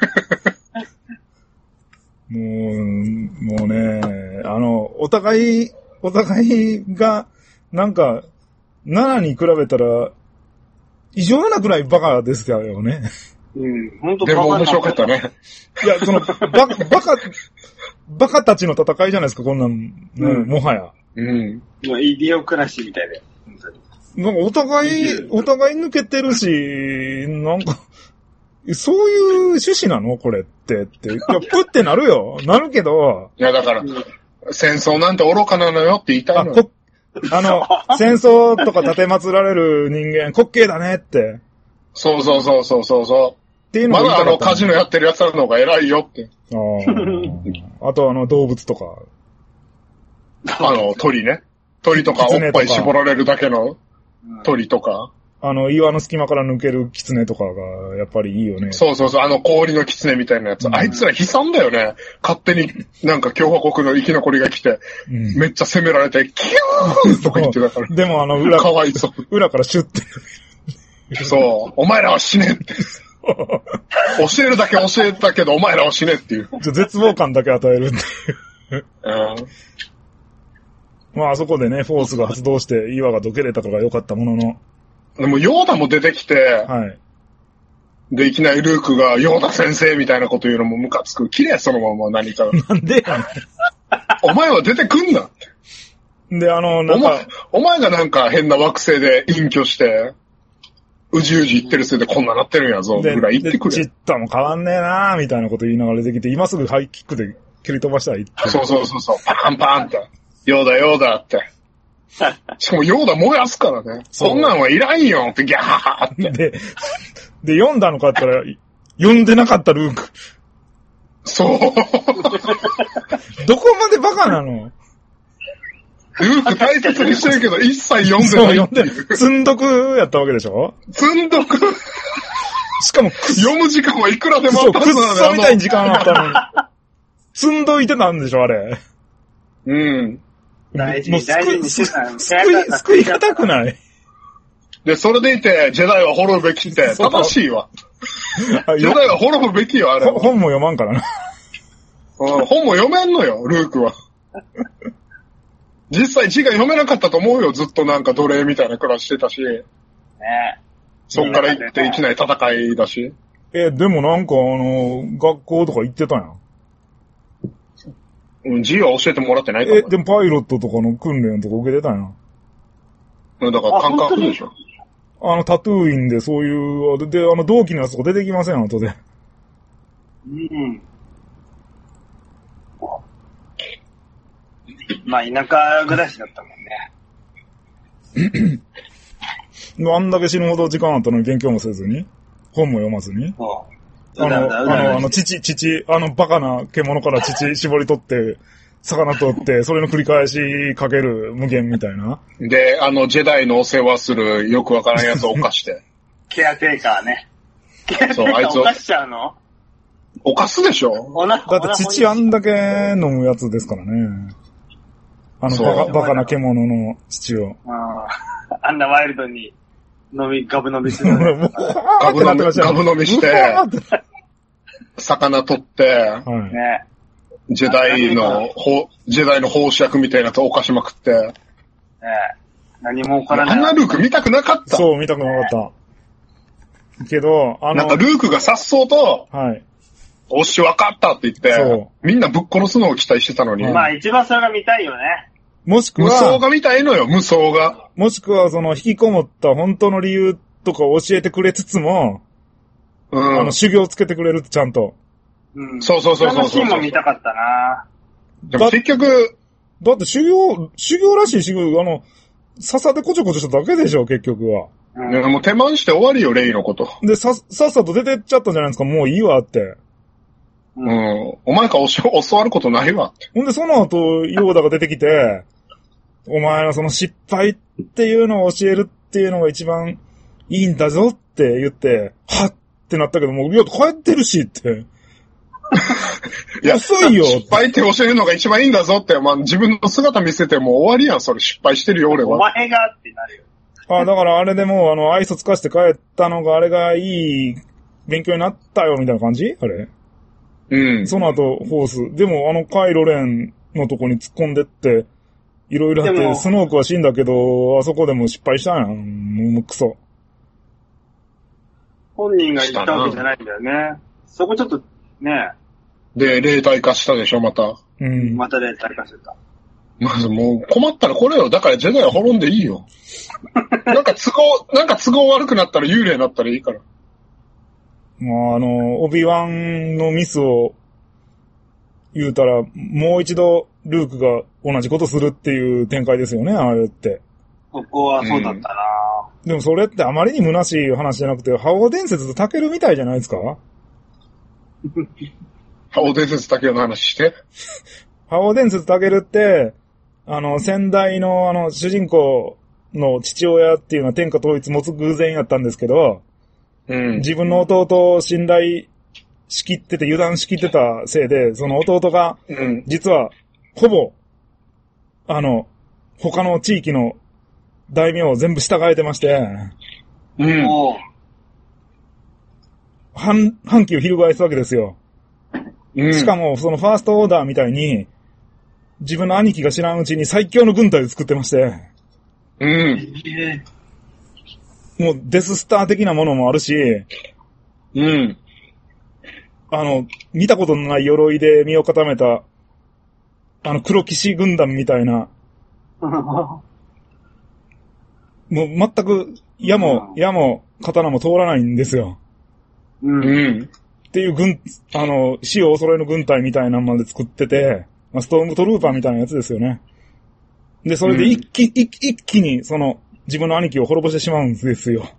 もう、もうね、あの、お互い、お互いが、なんか、ななに比べたら、異常なくらいバカですよね。 うん、本当でも面白かったね。 いや、その、バカ、バカ、バカたちの戦いじゃないですか、こんなん、ね、うん、もはや。 うん。 もうイデオクラシーみたいで、本当に。 なんかお互い、お互い抜けてるし、なんか、そういう趣旨なのこれってって。いや、プってなるよ。なるけど。 いや、だから、うん、戦争なんて愚かなのよって言いたいのよ。 あの、戦争とか立て祀られる人間、滑稽だねって。 そうそうそうそうそうそう。 っていうのまだあのカジノやってる奴らの方が偉いよって。 ああとあの動物とか。 あの鳥ね。鳥とかおっぱい絞られるだけの鳥とか。 あの岩の隙間から抜ける狐とかがやっぱりいいよね。 そうそうそう。あの氷の狐みたいなやつ。うん、あいつら悲惨だよね。勝手になんか共和国の生き残りが来て、うん、めっちゃ攻められて、キューとか言ってたから。 でもあの裏、 かわいそう。 裏からシュッて。 そう。お前らは死ねって。教えるだけ教えたけど、お前らは死ねっていう。 絶望感だけ与えるっていう。うん、まあ、あそこでね、フォースが発動して岩がどけれたから良かったものの。 でも、ヨーダも出てきて、はい。で、いきなりルークが、ヨーダ先生みたいなこと言うのもムカつく。綺麗そのまま何か。 なんでやねん。 お前は出てくんなって。 で、あの、なんか。 お前、お前がなんか変な惑星で隠居して、うじうじ言ってるせいでこんななってるんやぞ、ぐらい言ってくれ。 ちっとも変わんねえなーみたいなこと言いながら出てきて、今すぐハイキックで蹴り飛ばしたらいいって。 そうそうそうそう、パンパンって。ヨーダヨーダって。しかもヨーダ燃やすからね。そんなんはいらんよってギャーって。 で、で、読んだのかって言ったら、読んでなかったルーク。 そう。 どこまでバカなの？ ルーク大切にしてるけど、一切読んでないっていう。 積んどくやったわけでしょ？ 積んどくしかも、 読む時間はいくらでもあったんだね。そう、くっそみたいに時間あったのに。積んどいてたんでしょ、あれ。 うん。 大事に大事にしてたの。 救い、救いがたくない。 で、それでいて、ジェダイは滅ぶべきって、正しいわ。ジェダイは滅ぶべきよ、あれ。 本も読まんからな。 うん、本も読めんのよ、ルークは。実際字が読めなかったと思うよ、ずっとなんか奴隷みたいな暮らししてたし。ねそっから行っていきなり戦いだし。 え、でもなんかあの、学校とか行ってたやん。 うん、字は教えてもらってないかも。 え、でもパイロットとかの訓練とか受けてたやん。 だから感覚でしょ。 あの、タトゥーインでそういう、で、あの、同期のやつとか出てきません、後で。 うん。まあ、田舎暮らしだったもんね。 あんだけ死ぬほど時間あったのに勉強もせずに本も読まずにあの、あの、あの、父、父、あのバカな獣から父絞り取って、魚取って、それの繰り返しかける無限みたいな。 で、あの、ジェダイのお世話するよくわからんやつを犯して。 ケアテイカーね。ケアテイカー犯しちゃうの？ 犯すでしょ？ だって父あんだけ飲むやつですからね。あのバカ、バカな獣の父を。 あ, あんなワイルドに飲み、ガブ飲みする。 ガブ飲み、ガブ飲みして、魚取って、はい、ね、ジェダイの、ジェダイの奉仕役みたいなやつを犯しまくって。ね、 何も起こらない。 あんなルーク見たくなかった。 そう、見たくなかった。けど、あの、 なんかルークが颯爽と、はい。おし、わかったって言って、みんなぶっ殺すのを期待してたのに。 まあ一番それが見たいよね。 もしくは、 無双が見たいのよ、無双が。 もしくは、その、引きこもった本当の理由とかを教えてくれつつも、うん。あの、修行をつけてくれるってちゃんと。 うん。そうそうそうそうそう。 そのシーンも見たかったな。 でも結局、 だって修行、修行らしい修行、あの、笹でこちょこちょしただけでしょ、結局は。 うん。いや、もう手間にして終わりよ、レイのこと。 で、さ、さっさと出てっちゃったんじゃないですか、もういいわって。 うん。お前から教わることないわって。 ほんで、その後、ヨーダが出てきて、お前のその失敗っていうのを教えるっていうのが一番いいんだぞって言って、はっってなったけども、いや、帰ってるしって。 いや、 遅いよ。 失敗って教えるのが一番いいんだぞって、まあ自分の姿見せても終わりやん、それ失敗してるよ、俺は。 お前がってなるよ。 あ、だからあれでもう、あの、愛想つかして帰ったのが、あれがいい勉強になったよ、みたいな感じあれ。 うん。 その後、ホース。でも、あの、カイロレンのとこに突っ込んでって、いろいろあって、スノークは死んだけど、あそこでも失敗したんやん。もうクソ。 本人が言ったわけじゃないんだよね。そこちょっと、ね。 で、霊体化したでしょ、また。 うん。 また霊体化してた。 まずもう困ったらこれよ。だからジェダイは滅んでいいよ。なんか都合、なんか都合悪くなったら幽霊になったらいいから。 まあ、あの、オビワンのミスを言うたら、もう一度ルークが同じことするっていう展開ですよね、あれって。 ここはそうだったな、 うん、でもそれってあまりに虚しい話じゃなくて、覇王伝説とタケルみたいじゃないですか覇王伝説タケルの話して。 覇王伝説タケルって、あの、先代のあの、主人公の父親っていうのは天下統一持つ偶然やったんですけど、うん、自分の弟を信頼しきってて、油断しきってたせいで、その弟が、実は、ほぼ、あの、他の地域の大名を全部従えてまして、うん。反、反旗を翻すわけですよ。うん。しかも、そのファーストオーダーみたいに、自分の兄貴が知らんうちに最強の軍隊を作ってまして、うん。もうデススター的なものもあるし、うん。あの、見たことのない鎧で身を固めた、あの黒騎士軍団みたいな、もう全く矢も、矢も刀も通らないんですよ。うん。っていう軍、あの、死をお揃いの軍隊みたいなのまで作ってて、まあ、ストームトルーパーみたいなやつですよね。で、それで一気、うん、一, 一気にその自分の兄貴を滅ぼしてしまうんですよ。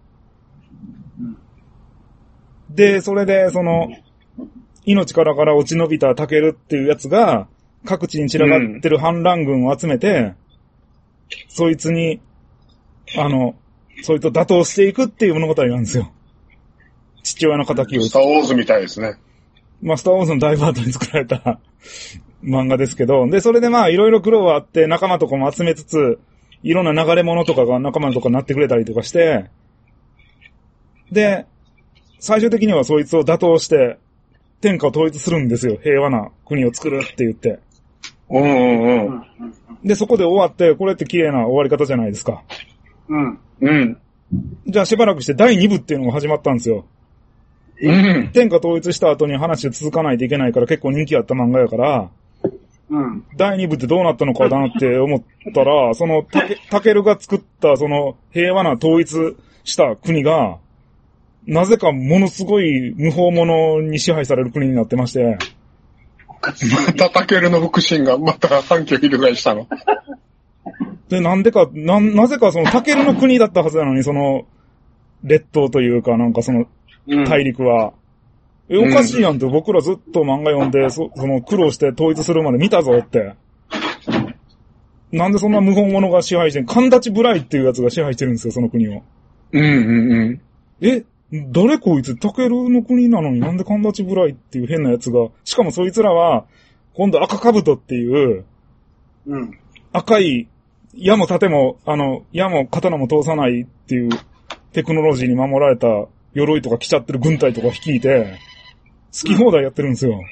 で、それでその、命からから落ち延びたタケルっていうやつが、各地に散らばってる反乱軍を集めて、うん、そいつに、あの、そいつを打倒していくっていう物語なんですよ。父親の仇を。 スターウォーズみたいですね。 まあ、スターウォーズの大バートに作られた漫画ですけど、で、それでまあ、いろいろ苦労はあって、仲間とかも集めつつ、いろんな流れ物とかが仲間とかになってくれたりとかして、で、最終的にはそいつを打倒して、天下を統一するんですよ。平和な国を作るって言って。うんうんうん。で、そこで終わって、これって綺麗な終わり方じゃないですか。うん。うん。じゃあしばらくしてだいに部っていうのが始まったんですよ。うん。天下統一した後に話が続かないといけないから結構人気あった漫画やから、うん。だいに部ってどうなったのかなって思ったら、その、たけ、たけるが作ったその平和な統一した国が、なぜかものすごい無法者に支配される国になってまして。 またタケルの腹心がまた反響翻したの。 で、なんでか、な、なぜかそのタケルの国だったはずなのに、その、列島というかなんかその、大陸は。うん、え、おかしいやんって、僕らずっと漫画読んで、そ、その苦労して統一するまで見たぞって。なんでそんな無法者が支配してん、神立ブライっていうやつが支配してるんですよ、その国を。うんうんうん。え誰こいつ、タケルの国なのになんで神立ブライっていう変なやつが、しかもそいつらは、今度赤兜っていう、うん、赤い、矢も盾も、あの、矢も刀も通さないっていうテクノロジーに守られた鎧とか着ちゃってる軍隊とか率いて、好き放題やってるんですよ。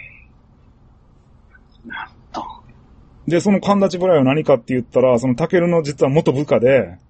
なんと。で、その神立ブライは何かって言ったら、そのタケルの実は元部下で、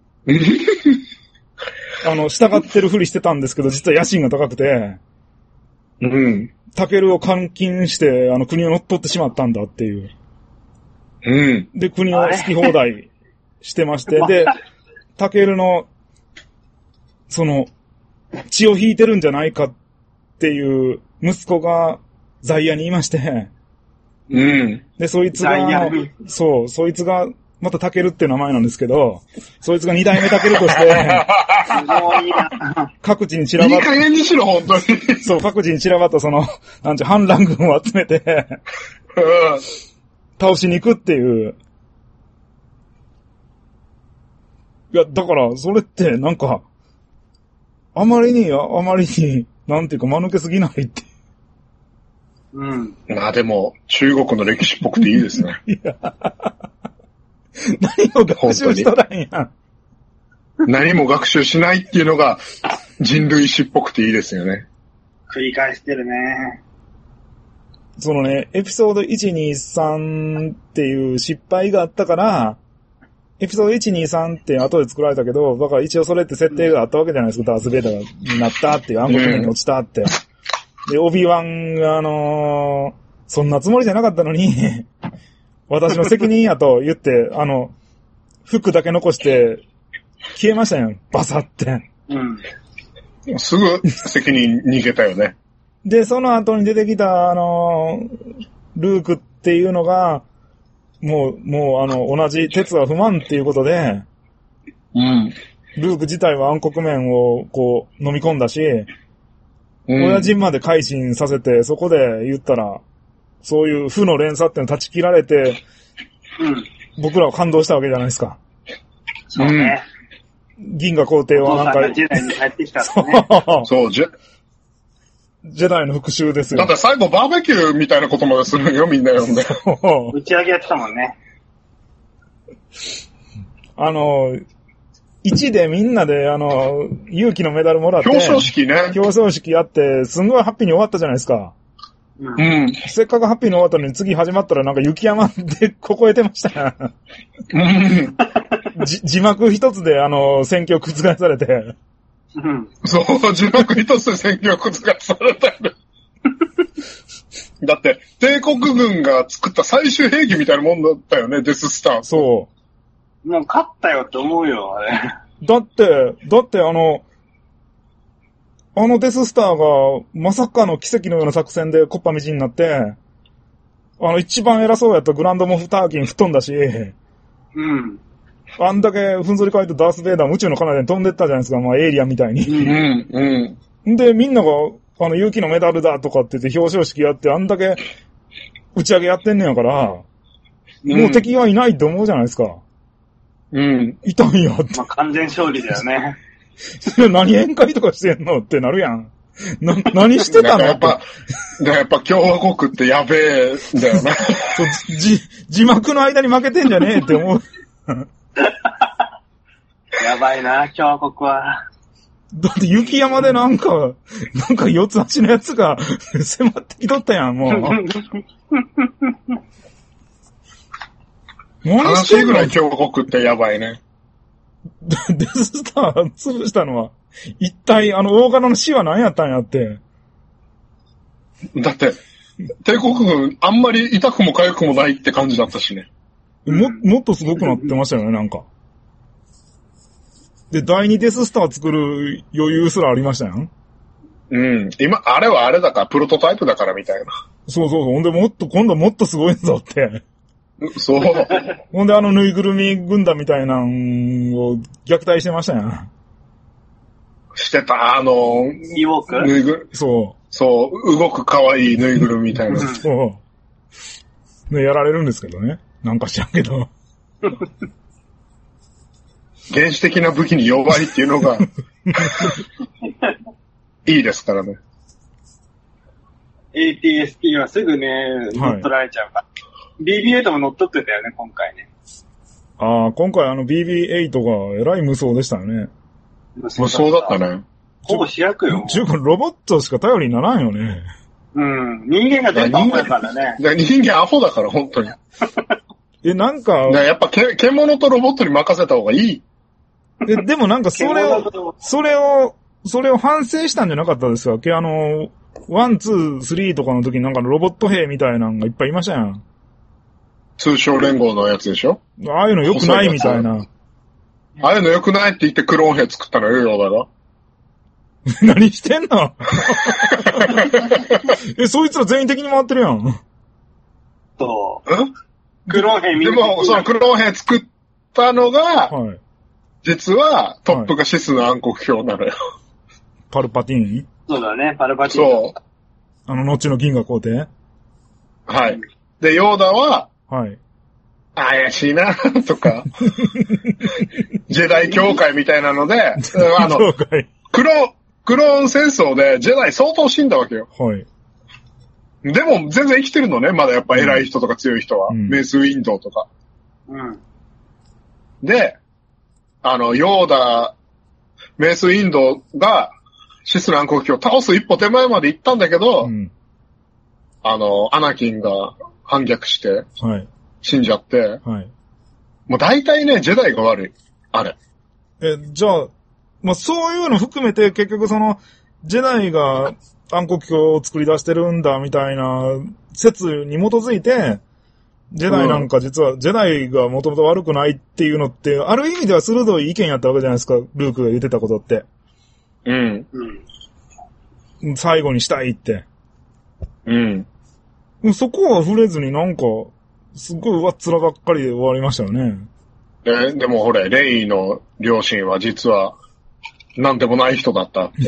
あの、従ってるふりしてたんですけど、実は野心が高くて、うん。タケルを監禁して、あの、国を乗っ取ってしまったんだっていう。うん。で、国を好き放題してまして、で、タケルの、その、血を引いてるんじゃないかっていう息子がザイヤにいまして、うん。で、そいつが、そう、そいつが、またタケルっていう名前なんですけど、そいつが二代目タケルとして、各地に散らばった。いい加減にしろ、本当に。そう、各地に散らばったその、なんちゅう、反乱軍を集めて、倒しに行くっていう。いや、だから、それって、なんか、あまりに、あまりに、 なんていうか間抜けすぎないって。 うん。 まあでも、中国の歴史っぽくていいですね。いや何を学習したらいいんやん。 何も学習しないっていうのが人類史っぽくていいですよね。 繰り返してるね。 そのね、エピソードいち、に、さんっていう失敗があったから、エピソードいち、に、さんって後で作られたけど、だから一応それって設定があったわけじゃないですか。ダースベイダーになったっていう、暗黒面に落ちたって。で、オビワンがあのー、そんなつもりじゃなかったのに、私の責任やと言って、あの、服だけ残して消えましたよ。バサって。 うん。 すぐ責任逃げたよね。 で、その後に出てきた、あのー、ルークっていうのが、もう、もう、あの、同じ鉄は不満っていうことで、 うん。 ルーク自体は暗黒面を、こう、飲み込んだし、うん、親父まで改心させて、そこで言ったら、そういう負の連鎖っていうのを断ち切られて、 うん、 僕らは感動したわけじゃないですか。 そうね。 銀河皇帝はなんか、 ジェダイに帰ってきたんね。 そう、そうジェ、 ジェダイの復讐ですよ。 だって最後バーベキューみたいなことまでするよ、みんな呼んで。 打ち上げやってたもんね。 あの、いちでみんなで、あの、勇気のメダルもらって。 表彰式ね。 表彰式やって、すんごいハッピーに終わったじゃないですか。 うん。 せっかくハッピーに終わったのに次始まったらなんか雪山で凍えてましたうん。じ字幕一つで、あの、戦況覆されて。 うん、 そう、字幕一つで戦況覆されたよね。だって、帝国軍が作った最終兵器みたいなもんだったよね、デススター。 そう。 もう勝ったよって思うよ、あれ。 だって、だってあの、あのデススターがまさかの奇跡のような作戦でコッパみじんになって、あの一番偉そうやったグランドモフターキン吹っ飛んだし、 うん。 あんだけふんぞり返ってダースベイダー宇宙の彼方に飛んでったじゃないですか、まあエイリアンみたいに。 うん、うん。 で、みんなが、あの、勇気のメダルだとかって言って表彰式やって、あんだけ打ち上げやってんねやから、うん、もう敵はいないって思うじゃないですか。 うん。 いたんやって。 まあ、完全勝利だよね。 何宴会とかしてんのってなるやん。な、何してたのやっぱ、やっぱ共和国ってやべえんだよね。 そう、じ、字幕の間に負けてんじゃねえって思う。 やばいな、共和国は。 だって雪山でなんか、なんか四つ足のやつが迫ってきとったやん、もう。 何してんの？悲しいぐらい共和国ってやばいね。 デススター潰したのは、一体あの大柄の死は何やったんやって。 だって、帝国軍あんまり痛くも痒くもないって感じだったしね。 も、もっとすごくなってましたよね、なんか。で、第二デススター作る余裕すらありましたよ。 うん。今、あれはあれだから、プロトタイプだからみたいな。 そうそうそう。ほんでもっと、今度もっとすごいぞって。 そう。 ほんであのぬいぐるみ軍団みたいなのを虐待してましたよ。 してた、あの、 イウォーク？ ぬいぐそう。 そう、動く可愛いぬいぐるみみたいな。 そう。ね、やられるんですけどね。なんか知らんけど。 原始的な武器に弱いっていうのが、いいですからね。 エーティーエスティー はすぐね、乗っ取られちゃうから。はい、ビービーエイト も乗っ取ってたよね、今回ね。 ああ、今回あの ビービーエイト がえらい無双でしたよね。 無双だったね。 ほぼ主役よ。 ちゅうか、ロボットしか頼りにならんよね。 うん。人間が全部アホだからね。 人間アホだから、本当に。 え、なんか。 やっぱけ、獣とロボットに任せた方がいい。 え、でもなんかそれを、それを、それを反省したんじゃなかったですか？け、あの、ワン、ツー、スリーとかの時になんかロボット兵みたいなのがいっぱいいましたやん。 通商連合のやつでしょ？ ああいうの良くないみたいな。 ああいうの良くないって言ってクローン兵作ったのよ、ようだが。 何してんのえ、そいつら全員的に回ってるやん。 そう。クローン兵見でも、そのクローン兵作ったのが、はい、実はトップがシスの暗黒表なのよ。 パルパティーン？ そうだね、パルパティーン。 そう。 あの、後の銀河皇帝？ はい。で、ヨーダは、 はい。 怪しいな、とか、ジェダイ教会みたいなので、あの、クロ、 クローン戦争でジェダイ相当死んだわけよ。 はい。 でも全然生きてるのね、まだやっぱ偉い人とか強い人は。うん、メイス・ウィンドウとか。 うん。 で、あの、ヨーダ、メイス・ウィンドウがシスの暗黒機を倒す一歩手前まで行ったんだけど、うん、あの、アナキンが反逆して、死んじゃって、はい、もう大体ね、ジェダイが悪い。あれ。 え、じゃあ、まあ、そういうの含めて結局その、ジェダイが暗黒機を作り出してるんだみたいな説に基づいて、ジェダイなんか実は、うん、ジェダイがもともと悪くないっていうのって、ある意味では鋭い意見やったわけじゃないですか、ルークが言ってたことって。 うん。 最後にしたいって。 うん。 そこは触れずになんか、すっごい上っ面ばっかりで終わりましたよね。 え、でもほれ、レイの両親は実は、なんでもない人だったって。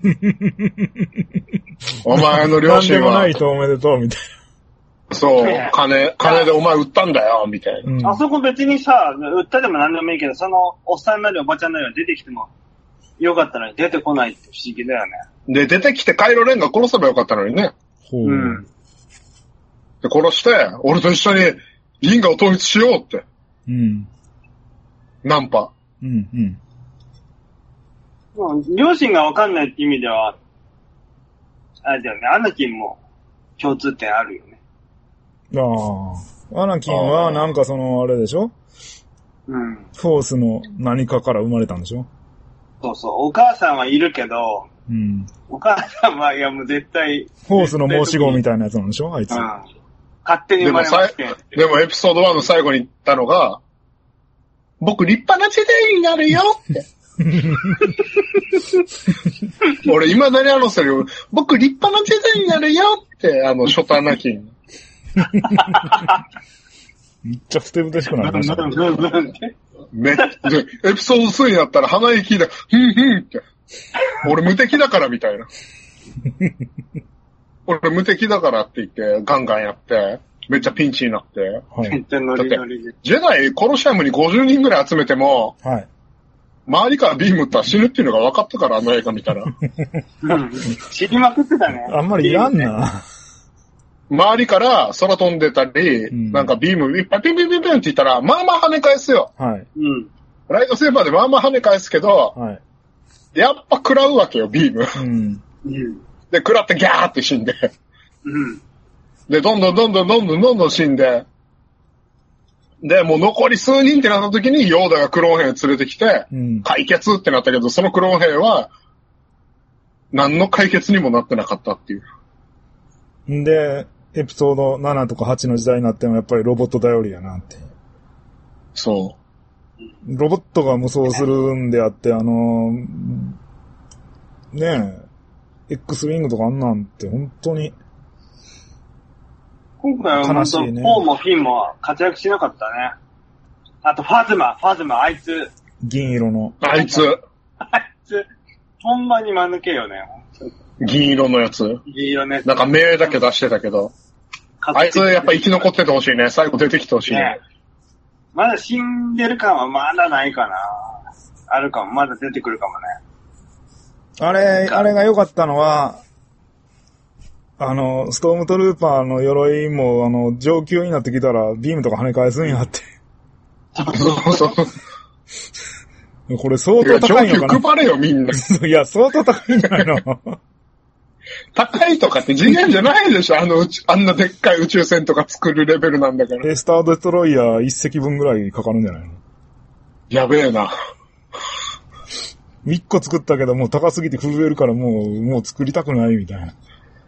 お前の両親は。なんでもない人おめでとう、みたいな。そう、金、金でお前売ったんだよ、みたいな、 うん。あそこ別にさ、売ったでもなんでもいいけど、その、おっさんなりおばちゃんなりは出てきても、よかったのに出てこないって不思議だよね。 で、出てきてカイロレンが殺せばよかったのにね。 ほう。うん。 で、殺して、俺と一緒に銀河を統一しようって。 うん。 ナンパ。 うんうん。 もう両親がわかんないって意味では、あれだよね、アナキンも共通点あるよね。 ああ。アナキンはなんかその、あれでしょ？ うん。 フォースの何かから生まれたんでしょ？ そうそう。お母さんはいるけど、 うん。 お母さんは、いやもう絶対。 フォースの申し子みたいなやつなんでしょ？あいつ。うん。 勝手に生まれまして。 でも、でもエピソードワンの最後に言ったのが、僕立派なジェダイになるよって。俺未だにあのセリフ、僕立派なジェダイになるよって、あの、ショタナキン。 めっちゃふてぶてしくなりましたね。 めっちゃ、エピソードツーになったら鼻息で、ふんふんって。俺無敵だからみたいな。俺無敵だからって言ってガンガンやって、めっちゃピンチになって。 はい、 だってジェダイコロシアムにごじゅうにんぐらい集めても、 はい、 周りからビーム打ったら死ぬっていうのが分かったから、あの映画見たら。 うん、死にまくってたね。 あんまりいらんな。 周りから空飛んでたり、うん、なんかビームいっぱいピンピンピンピンって言ったら、まあまあ跳ね返すよ。 はい。 うん。 ライトセーバーでまあまあ跳ね返すけど、 はい。 やっぱ食らうわけよ、ビーム。 うん。 で、食らってギャーって死んで。 うん。 で、どんどんどんどんどんどんどんどん死んで。で、もう残り数人ってなった時に、ヨーダがクローン兵連れてきて、 うん、 解決ってなったけど、そのクローン兵は、何の解決にもなってなかったっていう。 んで、エピソードななとかはちの時代になってもやっぱりロボット頼りやなって。 そう。 ロボットが無双するんであって、あのー、ねえ、X ウィングとかあんなんって本当に、 今回は本当、ね、ポーもフィンも活躍しなかったね。あとファズマ、ファズマ、あいつ。 銀色の。 あいつ。 あいつ、ほんまに間抜けよね。 銀色のやつ。 銀色のやつ。 なんか目だけ出してたけど。あいつやっぱ生き残っててほしいね。最後出てきてほしいね。ね、 まだ死んでる感はまだないかな。あるかも。まだ出てくるかもね。 あれ、あれが良かったのは、あの、ストームトルーパーの鎧も、あの、上級になってきたら、ビームとか跳ね返すんやって。 そうそう。 これ相当高いのかな。 上級配れよ、みんな。 いや、相当高いんじゃないの。 高いとかって次元じゃないでしょ、あのうち、あんなでっかい宇宙船とか作るレベルなんだから。 え、スターデストロイヤー一隻分ぐらいかかるんじゃないの？ やべえな。 一個作ったけどもう高すぎて震えるからもう、もう作りたくないみたいな。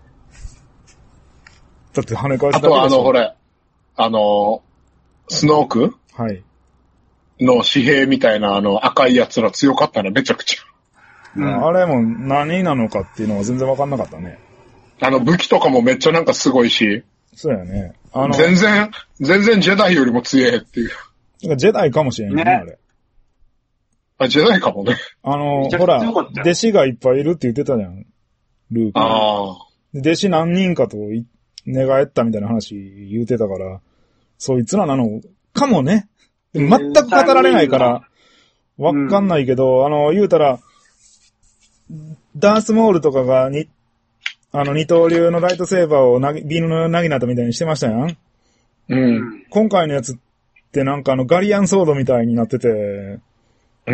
だって跳ね返すだけでしょ。 あとはあの、ほれ、あの、スノークはい。 の紙幣みたいなあの赤いやつら強かったね、めちゃくちゃ。 うん、あれも何なのかっていうのは全然わかんなかったね。 あの武器とかもめっちゃなんかすごいし。 そうやね。あの、 全然、全然ジェダイよりも強えっていう。 ジェダイかもしれんね、ねあれ。 あ、ジェダイかもね。 あの、ほら、弟子がいっぱいいるって言ってたじゃん。ルーク。 ああ。 弟子何人かと寝返ったみたいな話言うてたから、そいつらなのかもね。全く語られないから、わかんないけど、うん、あの、言うたら、 ダースモールとかがに、あの二刀流のライトセーバーをなぎビームのなぎなたみたいにしてましたやん。 うん。 今回のやつってなんかあのガリアンソードみたいになってて、 うん。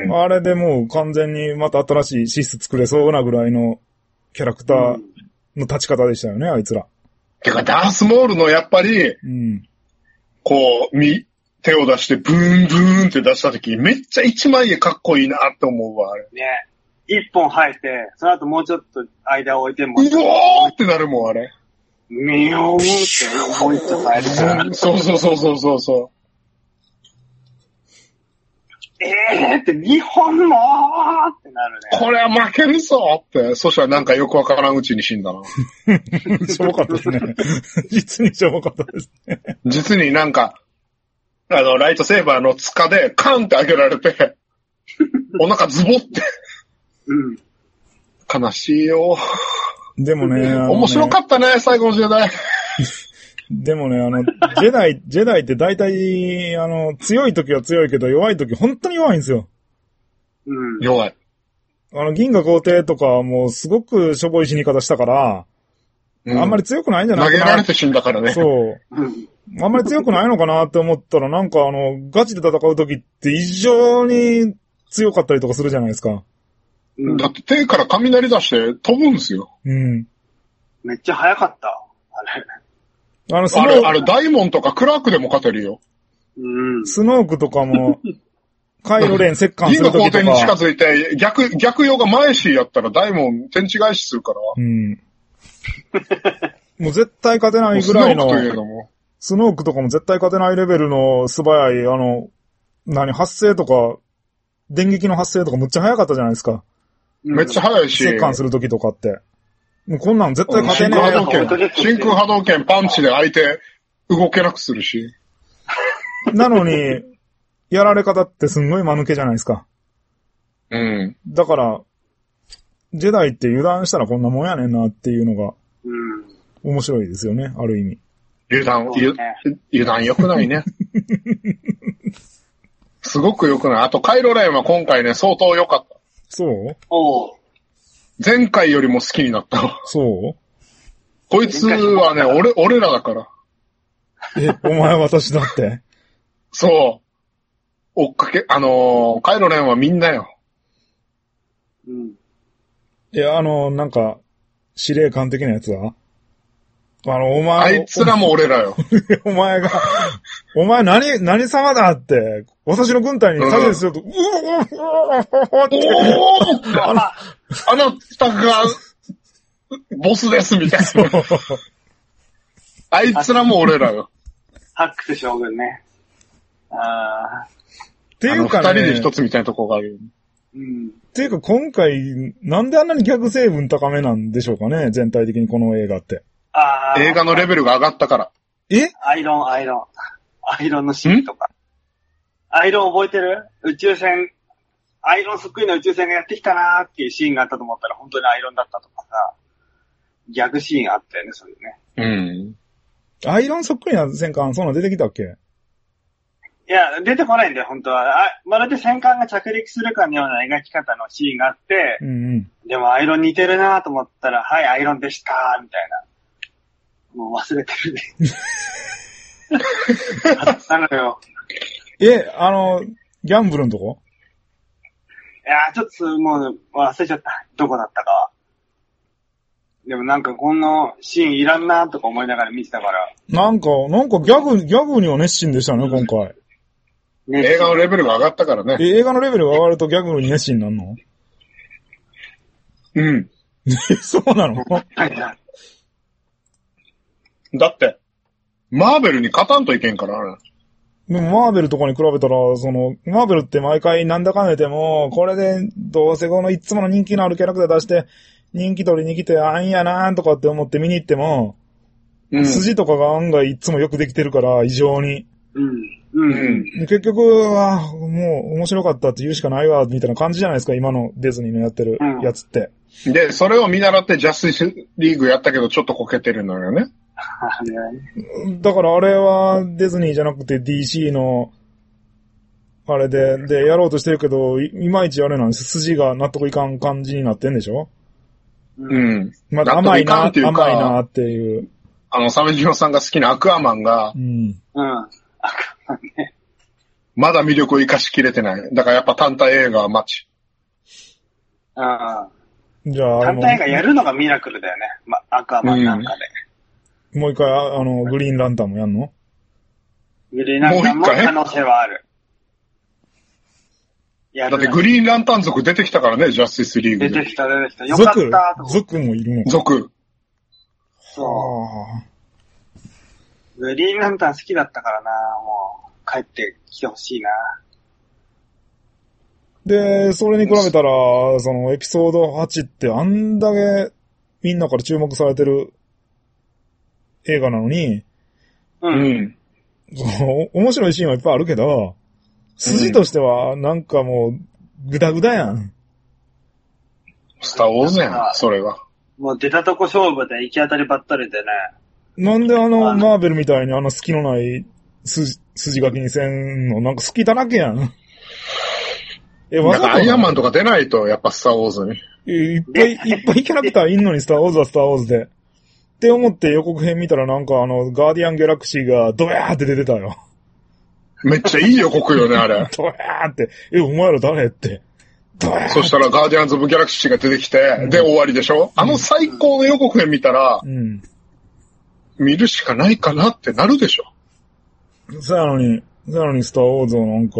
あれでもう完全にまた新しいシス作れそうなぐらいのキャラクターの立ち方でしたよね、あいつら。 てか、ダースモールのやっぱり、 うん、 こう、み、手を出してブーンブーンって出したとき、めっちゃ一枚絵かっこいいなって思うわ、あれ。 ね。一本生えて、その後もうちょっと間を置いても。 うおーってなるもん、あれ。 みよーってもう一丁生える。 そうそうそうそうそうそう。 えーってにほんもーってなるね。 これは負けるぞって。そしたらなんかよくわからんうちに死んだな。 しょぼかったですね。実にしょぼかったですね。 実になんか、あの、ライトセーバーの塚でカンって上げられて、お腹ズボって。 うん。 悲しいよ。 でもね、ね面白かったね、最後の時代。 でもね、あの、ジェダイ、ジェダイって大体、あの、強い時は強いけど、弱い時本当に弱いんですよ。 うん。 弱い。 あの、銀河皇帝とかはもうすごくしょぼい死に方したから、うん、あんまり強くないんじゃないかな。 投げられて死んだからね。 そう。あんまり強くないのかなって思ったら、なんかあの、ガチで戦う時って異常に強かったりとかするじゃないですか。 うん、だって手から雷出して飛ぶんですよ。 うん。 めっちゃ速かった。あれ。 あの、 スノーク。あれ、あれ、ダイモンとかクラークでも勝てるよ。 うん。 スノークとかも、カイロレン折檻するときとか。 銀河皇帝に近づいて、逆、逆用が前しやったらダイモン天地返しするから。 うん。もう絶対勝てないぐらいの、スノークというのも。スノークとかも絶対勝てないレベルの素早い、あの、何、発生とか、電撃の発生とかむっちゃ早かったじゃないですか。 めっちゃ早いし。 折檻するときとかって。もうこんなん絶対勝てねえよ。 真空波動拳、真空波動拳パンチで相手動けなくするし。 なのに、やられ方ってすんごい間抜けじゃないですか。 うん。 だから、ジェダイって油断したらこんなもんやねんなっていうのが、うん、面白いですよね、ある意味。 油断、油油断良くないね。すごく良くない。あと、カイロレンは今回ね、相当良かった。 そうおう。 前回よりも好きになったわ。 そうこいつはね、俺、俺らだから。 え、お前私だって。 そう。追っかけ、あのー、カイロレンはみんなよ。 うん。 いや、あのー、なんか、司令官的なやつはあの、お前。 あいつらも俺らよ。 お前が、お前何、何様だって、私の軍隊に指図すると、うん、うおーおーあな、あなたが、ボスですみたいな。あいつらも俺らよ。 ハックス将軍ね。ああ。 っていうかね。 二人で一つみたいなとこがあるよね。 うん。 っていうか今回、なんであんなにギャグ成分高めなんでしょうかね、全体的にこの映画って。 ああ。 映画のレベルが上がったから。 えアイロン、アイロン。アイロンのシーンとか。アイロン覚えてる？宇宙船、アイロンそっくりの宇宙船がやってきたなーっていうシーンがあったと思ったら本当にアイロンだったとかさ、ギャグシーンあったよね、そういうね。 うん。 アイロンそっくりな戦艦、そんな出てきたっけ？ いや、出てこないんだよ、本当は。あ、まるで戦艦が着陸するかのような描き方のシーンがあって、 うんうん、 でもアイロン似てるなと思ったら、はい、アイロンでしたみたいな。もう忘れてるね。あったのよ。 え、あの、ギャンブルのとこ？ いや、ちょっともう忘れちゃった。どこだったかは。でもなんかこのシーンいらんなとか思いながら見てたから。 なんか、なんかギャグ、ギャグには熱心でしたね、今回。 映画のレベルが上がったからね。 え、映画のレベルが上がるとギャグに熱心になるの？ うん。 そうなの？ はいはい。 だって、マーベルに勝たんといけんからね。 でもマーベルとかに比べたら、その、マーベルって毎回なんだかんだ言っても、これでどうせこのいつもの人気のあるキャラクター出して、人気取りに来て、あんやなーとかって思って見に行っても、うん、筋とかが案外いつもよくできてるから、異常に。 うん。うん。 結局は、もう面白かったって言うしかないわ、みたいな感じじゃないですか、今のディズニーのやってるやつって。 うん、で、それを見習ってジャスティスリーグやったけど、ちょっとこけてるのよね。 だからあれはディズニーじゃなくて ディーシー のあれで、で、やろうとしてるけど、い, いまいちあれなんです。筋が納得いかん感じになってんでしょ？ うん。 まだ甘いな、甘いなっていう。 あの、鮫島さんが好きなアクアマンが、 うん。うん。アクアマンね。 まだ魅力を生かしきれてない。だからやっぱ単体映画は待ち。 ああ。 じゃあ、 単体映画やるのがミラクルだよね。ま、アクアマンなんかで。 うん、もう一回、あの、グリーンランタンもやんの？ グリーンランタンも可能性はある。 だってグリーンランタン族出てきたからね、ジャスティスリーグで。出てきた、出てきた。よかったと。 族もいるの？ 族。 そう。グリーンランタン好きだったからな、もう、帰ってきてほしいな。 で、それに比べたら、そのエピソードはちってあんだけみんなから注目されてる映画なのに、 うん。 その面白いシーンはいっぱいあるけど、筋としてはなんかもうグダグダやん。 スターウォーズやん、それは。 もう出たとこ勝負で行き当たりばったりでね。 なんであのマーベルみたいにあの隙のない筋、筋書きにせんのなんか好きだらけやん。 え、わざとアイアンマンとか出ないと、やっぱスターウォーズに。 いっぱいいっぱいキャラクターいんのにスターウォーズはスターウォーズで。って思って予告編見たらなんかあの、ガーディアンギャラクシーがドヤーって出てたよ。 めっちゃいい予告よね、あれ。 ドヤーって。え、お前ら誰って。ドヤーって。 そしたらガーディアンズ・オブ・ギャラクシーが出てきて、うん、で終わりでしょ、うん、あの最高の予告編見たら、うん、見るしかないかなってなるでしょ。 そやのに、そやのにスターウォーズはなんか、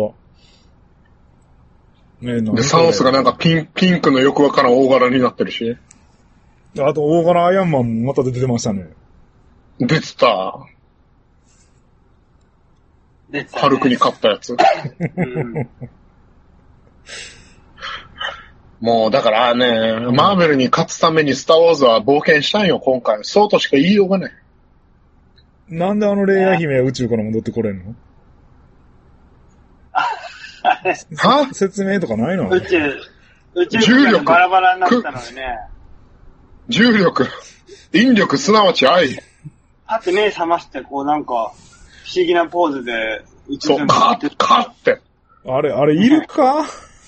ね、で、サノスがなんかピン、ピンクのよくわからん大柄になってるし。 あと、大柄アイアンマンもまた出てましたね。 出てた。 出てた、ね。 ハルクに勝ったやつ。うん、もう、だからね、マーベルに勝つためにスターウォーズは冒険したんよ、今回。そうとしか言いようがない。 なんであのレイヤー姫は宇宙から戻ってこれんの？は説明とかないの？ 宇宙、宇宙がバラバラになったのにね。 重力、引力、すなわち愛。 パって目覚まして、こうなんか、不思議なポーズで宇宙船に乗って。そう、カッ、カッって。 あれ、あれいるか？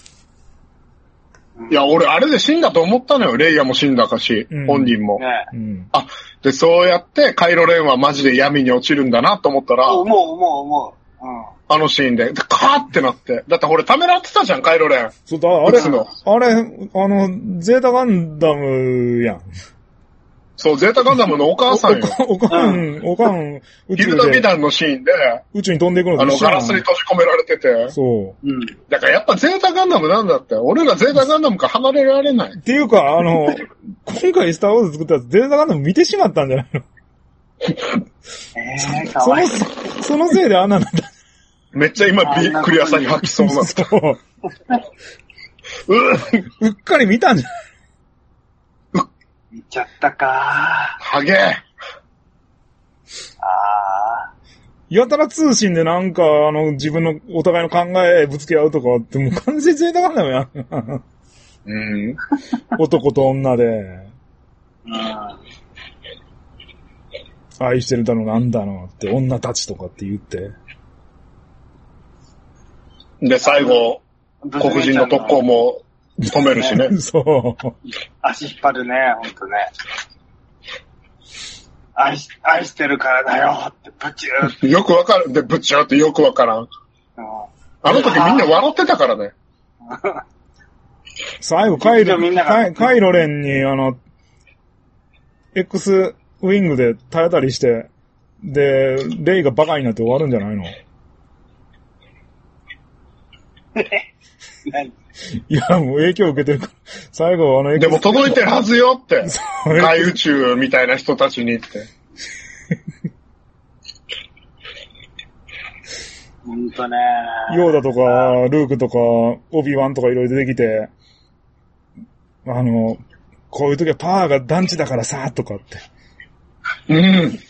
いや、俺、あれで死んだと思ったのよ。レイヤも死んだかし、うん、本人も、ねうん。あ、で、そうやって、カイロレンはマジで闇に落ちるんだなと思ったら。 思う、思う、思う。うん。 あのシーンで。で、カーってなって。だって俺ためらってたじゃん、カイロレン。 そうだ、あれ、あれ、あの、ゼータガンダムやん。 そう、ゼータガンダムのお母さんよ。 おかん、おかん、 宇宙で。ヒルダ・ビダンのシーンで、 宇宙に飛んでいくのあの、ガラスに閉じ込められてて。 そう。 うん。だからやっぱゼータガンダムなんだって。俺らゼータガンダムから離れられない。 っていうか、あの、今回スターウォーズ作ったやつ、ゼータガンダム見てしまったんじゃないの？ えー、かわいい。 その、そのせいであんななんだ。 めっちゃ今、びっくり朝に吐きそうなった。そう。 う、うっかり見たんじゃない？ 見ちゃったかー。はげー。 あー。 やたら通信でなんか、あの、自分のお互いの考えぶつけ合うとかって、もう完全にゼータガンダムやん。 うん。 男と女で。 うん。 愛してるだのなんだのって、女たちとかって言って。 で、最後、黒人の特攻も止めるしね。 そう。 足引っ張るね、ほんとね。愛し、愛してるからだよって、ブチューって。 よくわかる。で、ブチューってよくわからん。うん、あの時みんな笑ってたからね。 最後、カイロ、カイ、カイロレンに、あの、X ウィングで体当たりして、で、レイがバカになって終わるんじゃないの？ 何？ いや、もう影響受けてるから。最後、あの、 でも届いてるはずよって。外宇宙みたいな人たちにって。 ほんとね。 ヨーダとか、ルークとか、オビワンとかいろいろ出てきて、あの、こういう時はパワーが団地だからさ、とかって。 うん。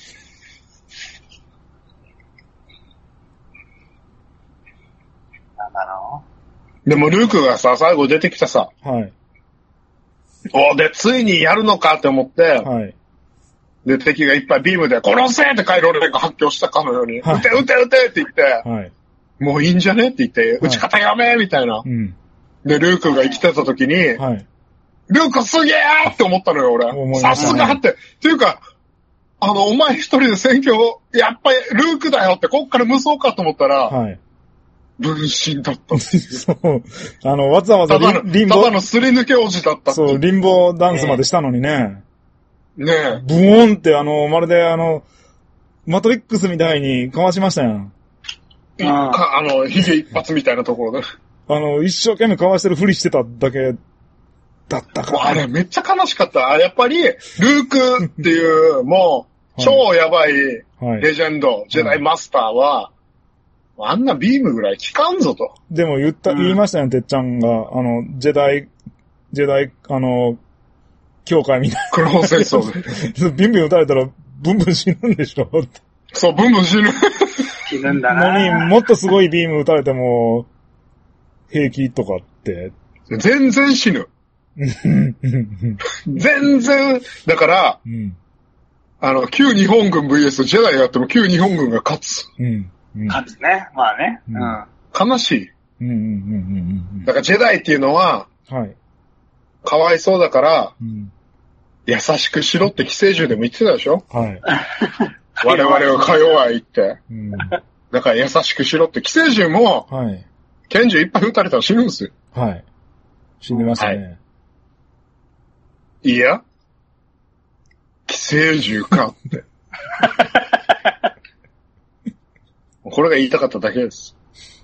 なんだろう。でもルークがさ、最後出てきたさ。 はい。 おで、ついにやるのかって思って。 はい。 で、敵がいっぱいビームで殺せってカイロレンが発狂したかのように。はい、撃て撃て撃てって言って。 はい。 もういいんじゃねって言って、打ち方やめみたいな。うん。で、ルークが生きてた時に、はい。ルークすげーって思ったのよ、俺。さすがって。っていうか、あの、お前一人で選挙、やっぱりルークだよって、こっから無双かと思ったら、はい。分身だったんですよ。そう。あの、わざわざリン、リンボー。ただのすり抜け王子だったって。そう、リンボーダンスまでしたのにね。ねえ。ブオンって、あの、まるであの、マトリックスみたいにかわしましたやん。ああの、ヒゲ一発みたいなところで。あの、一生懸命かわしてるふりしてただけだったから。あれ、めっちゃ悲しかった。やっぱり、ルークっていう、もう、超やばいレジェンド、はい、ジェダイマスターは、あんなビームぐらい効かんぞと。でも言った、言いましたよ、てっちゃんが、あの、ジェダイ、ジェダイ、あの、教会みたいな。クローン戦争で。ビンビン撃たれたら、ブンブン死ぬんでしょって。そう、ブンブン死ぬ。死ぬんだな。のに、もっとすごいビーム撃たれても、平気とかって。全然死ぬ。全然、だから、うん、あの、旧日本軍 ブイエス ジェダイやっても旧日本軍が勝つ。うんうん、勝つね。まあね。うん、悲しい。うんうんうんうん、だからジェダイっていうのは、はい、かわいそうだから、うん、優しくしろって寄生獣でも言ってたでしょ。はい。我々はか弱いって。うん、だから優しくしろって寄生獣も、はい、拳銃いっぱい撃たれたら死ぬんですよ。はい。死にますね。はいいや、寄生獣かって。これが言いたかっただけです。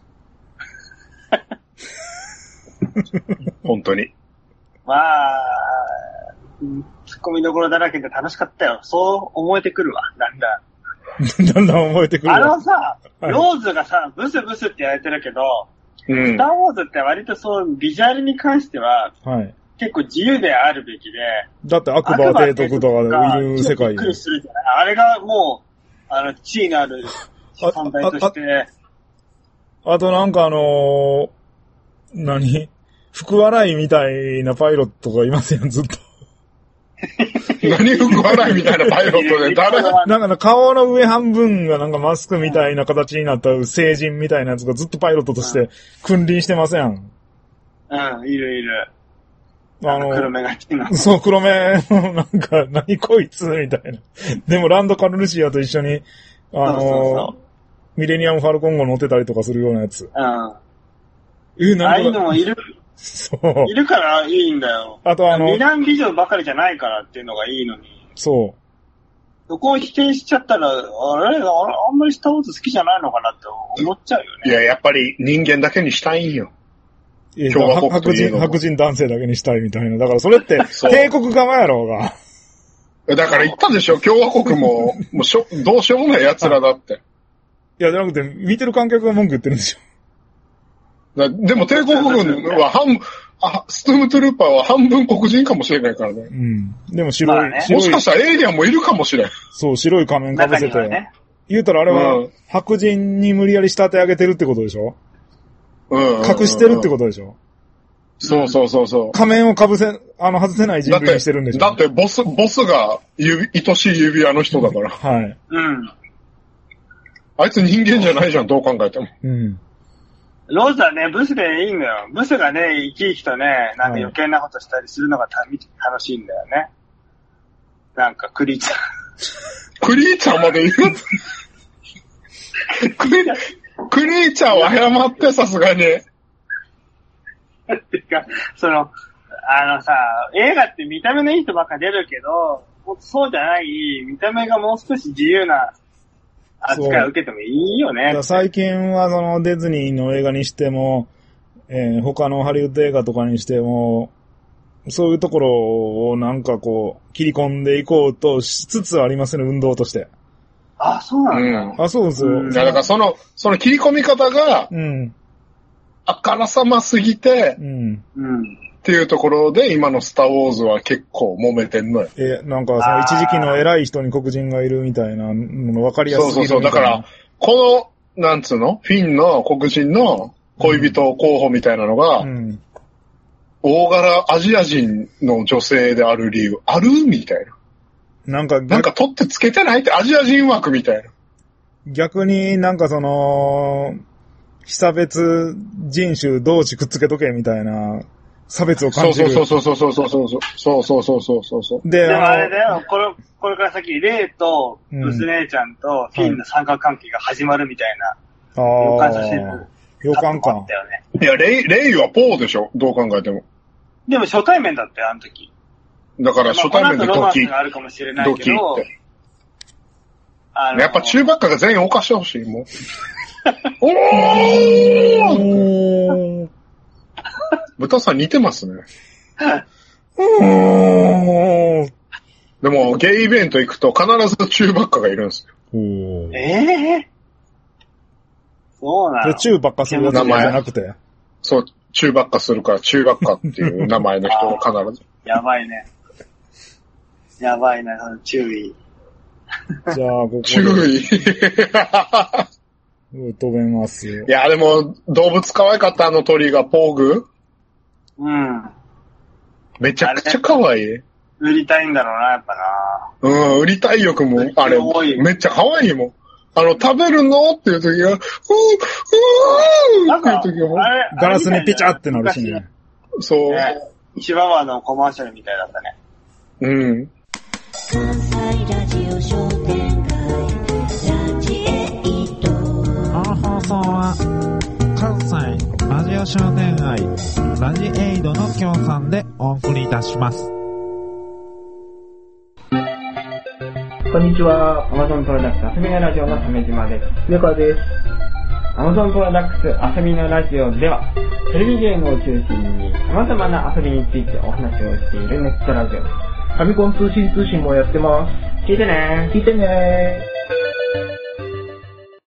本当に。まあ、ツッコミどころだらけで楽しかったよ。そう思えてくるわ、だんだん。だんだん思えてくるわ。あのさ、はい、ローズがさ、ブスブスって言われてるけど、うん、スターウォーズって割とそうビジュアルに関しては、はい結構自由であるべきで。だって悪魔提督とかいる世界。びっくりするじゃない。あれがもう、あの、地位のある存在として。あ, あ, あとなんかあのー、何福笑いみたいなパイロットがいますよ、ずっと。何福笑いみたいなパイロットで誰なんか顔の上半分がなんかマスクみたいな形になった成人みたいなやつがずっとパイロットとして君臨してません。うん、うん、いるいる。あの、黒目が来てます。そう、黒目の、なんか、何こいつみたいな。でも、ランドカルルシアと一緒に、あの、そうそうそうミレニアム・ファルコン号乗ってたりとかするようなやつ。うん。え、なんか。ああいうのもいる。そう。いるからいいんだよ。あとあの、美男美女ばかりじゃないからっていうのがいいのに。そう。そこを否定しちゃったら、あれ、あれ、あんまりスターウォーズ好きじゃないのかなって思っちゃうよね。いや、やっぱり人間だけにしたいんよ。白人、白人男性だけにしたいみたいな。だからそれって、帝国側やろうが。だから言ったでしょ、共和国も、もうしょ、どうしようもない奴らだって。いや、じゃなくて、見てる観客が文句言ってるんですよ。でも帝国軍は半、あ、ストームトゥルーパーは半分黒人かもしれないからね。うん。でも白い、まあね、白いもしかしたらエイリアンもいるかもしれん。そう、白い仮面かぶせて。ね、言うたらあれは、白人に無理やり仕立て上げてるってことでしょ隠してるってことでしょ。そうそうそうそう。仮面をかぶせ、あの、外せない人類にしてるんでしょ。だって、だってボス、ボスが指、愛しい指輪の人だから。はい。うん。あいつ人間じゃないじゃん、どう考えても。うん。ローズはね、ブスでいいんだよ。ブスがね、生き生きとね、なんか余計なことしたりするのがた、はい、楽しいんだよね。なんか、クリーチャー。クリーチャーまで言うクリクリーチャーを謝ってさすがに。てか、その、あのさ、映画って見た目のいい人ばっか出るけど、そうじゃない、見た目がもう少し自由な扱いを受けてもいいよね。最近はそのディズニーの映画にしても、えー、他のハリウッド映画とかにしても、そういうところをなんかこう、切り込んでいこうとしつつありますね、運動として。あ、そうなんだ。うん、あ、そうですよ。だからその、その切り込み方が、うん。あからさますぎて、うん。うん。っていうところで、今のスターウォーズは結構揉めてんのよ。え、なんか、その一時期の偉い人に黒人がいるみたいなの分かりやすい。そうそうそう。だから、この、なんつうのフィンの黒人の恋人候補みたいなのが、うん。大柄アジア人の女性である理由、あるみたいな。なんか、なんか取ってつけてないってアジア人枠みたいな。逆になんかその、 被別人種同士くっつけとけみたいな差別を感じる。 そうそうそうそうそうそうそうそうそうそうそうそうそう。 で、 でもあれだよ、これ、これから先、レイと、ブス姉ちゃんとフィンの三角関係が始まるみたいな、予感させる。 予感か。 いや、レイ、レイはポーでしょどう考えても。 でも初対面だったよ、あの時。 だから初対面でドキ、 まあ、この後ロマンスがあるかもしれないけど、ドキって。 あのー、やっぱ中ばっかが全員犯してほしい、もう。おー豚さん似てますね。でも、ゲイイベント行くと必ず中ばっかがいるんですよ。 ええー、そうなの？ 中ばっかするやつじゃなくて。 そう、中ばっかするから中ばっかっていう名前の人が必ず。 やばいね。やばいな、その注意。 じゃあ、ここで。 注意。 飛べますよ。 いや、でも、動物可愛かった、あの鳥が、ポーグ。 うん。 めちゃくちゃ可愛い。 売りたいんだろうな、やっぱな。 うん、売りたい欲も、あれ、めっちゃ可愛いもん。あの、食べるのっていう時が、ふぅ、ふぅっていう時が、 ガラスにピチャってなるしね。 そう。 ね、チワワのコマーシャルみたいだったね。 うん。 関西ラジオ商店街ラジエイト。 この放送は関西ラジオ商店街ラジエイドの協賛でお送りいたします。 こんにちは。Amazon プロダクツ遊びのラジオの鮫島です。猫です。Amazon プロダクツ遊びのラジオではテレビゲームを中心に様々な遊びについてお話をしているネットラジオです。 ファミコン通信通信もやってます。 聞いてね聞いてね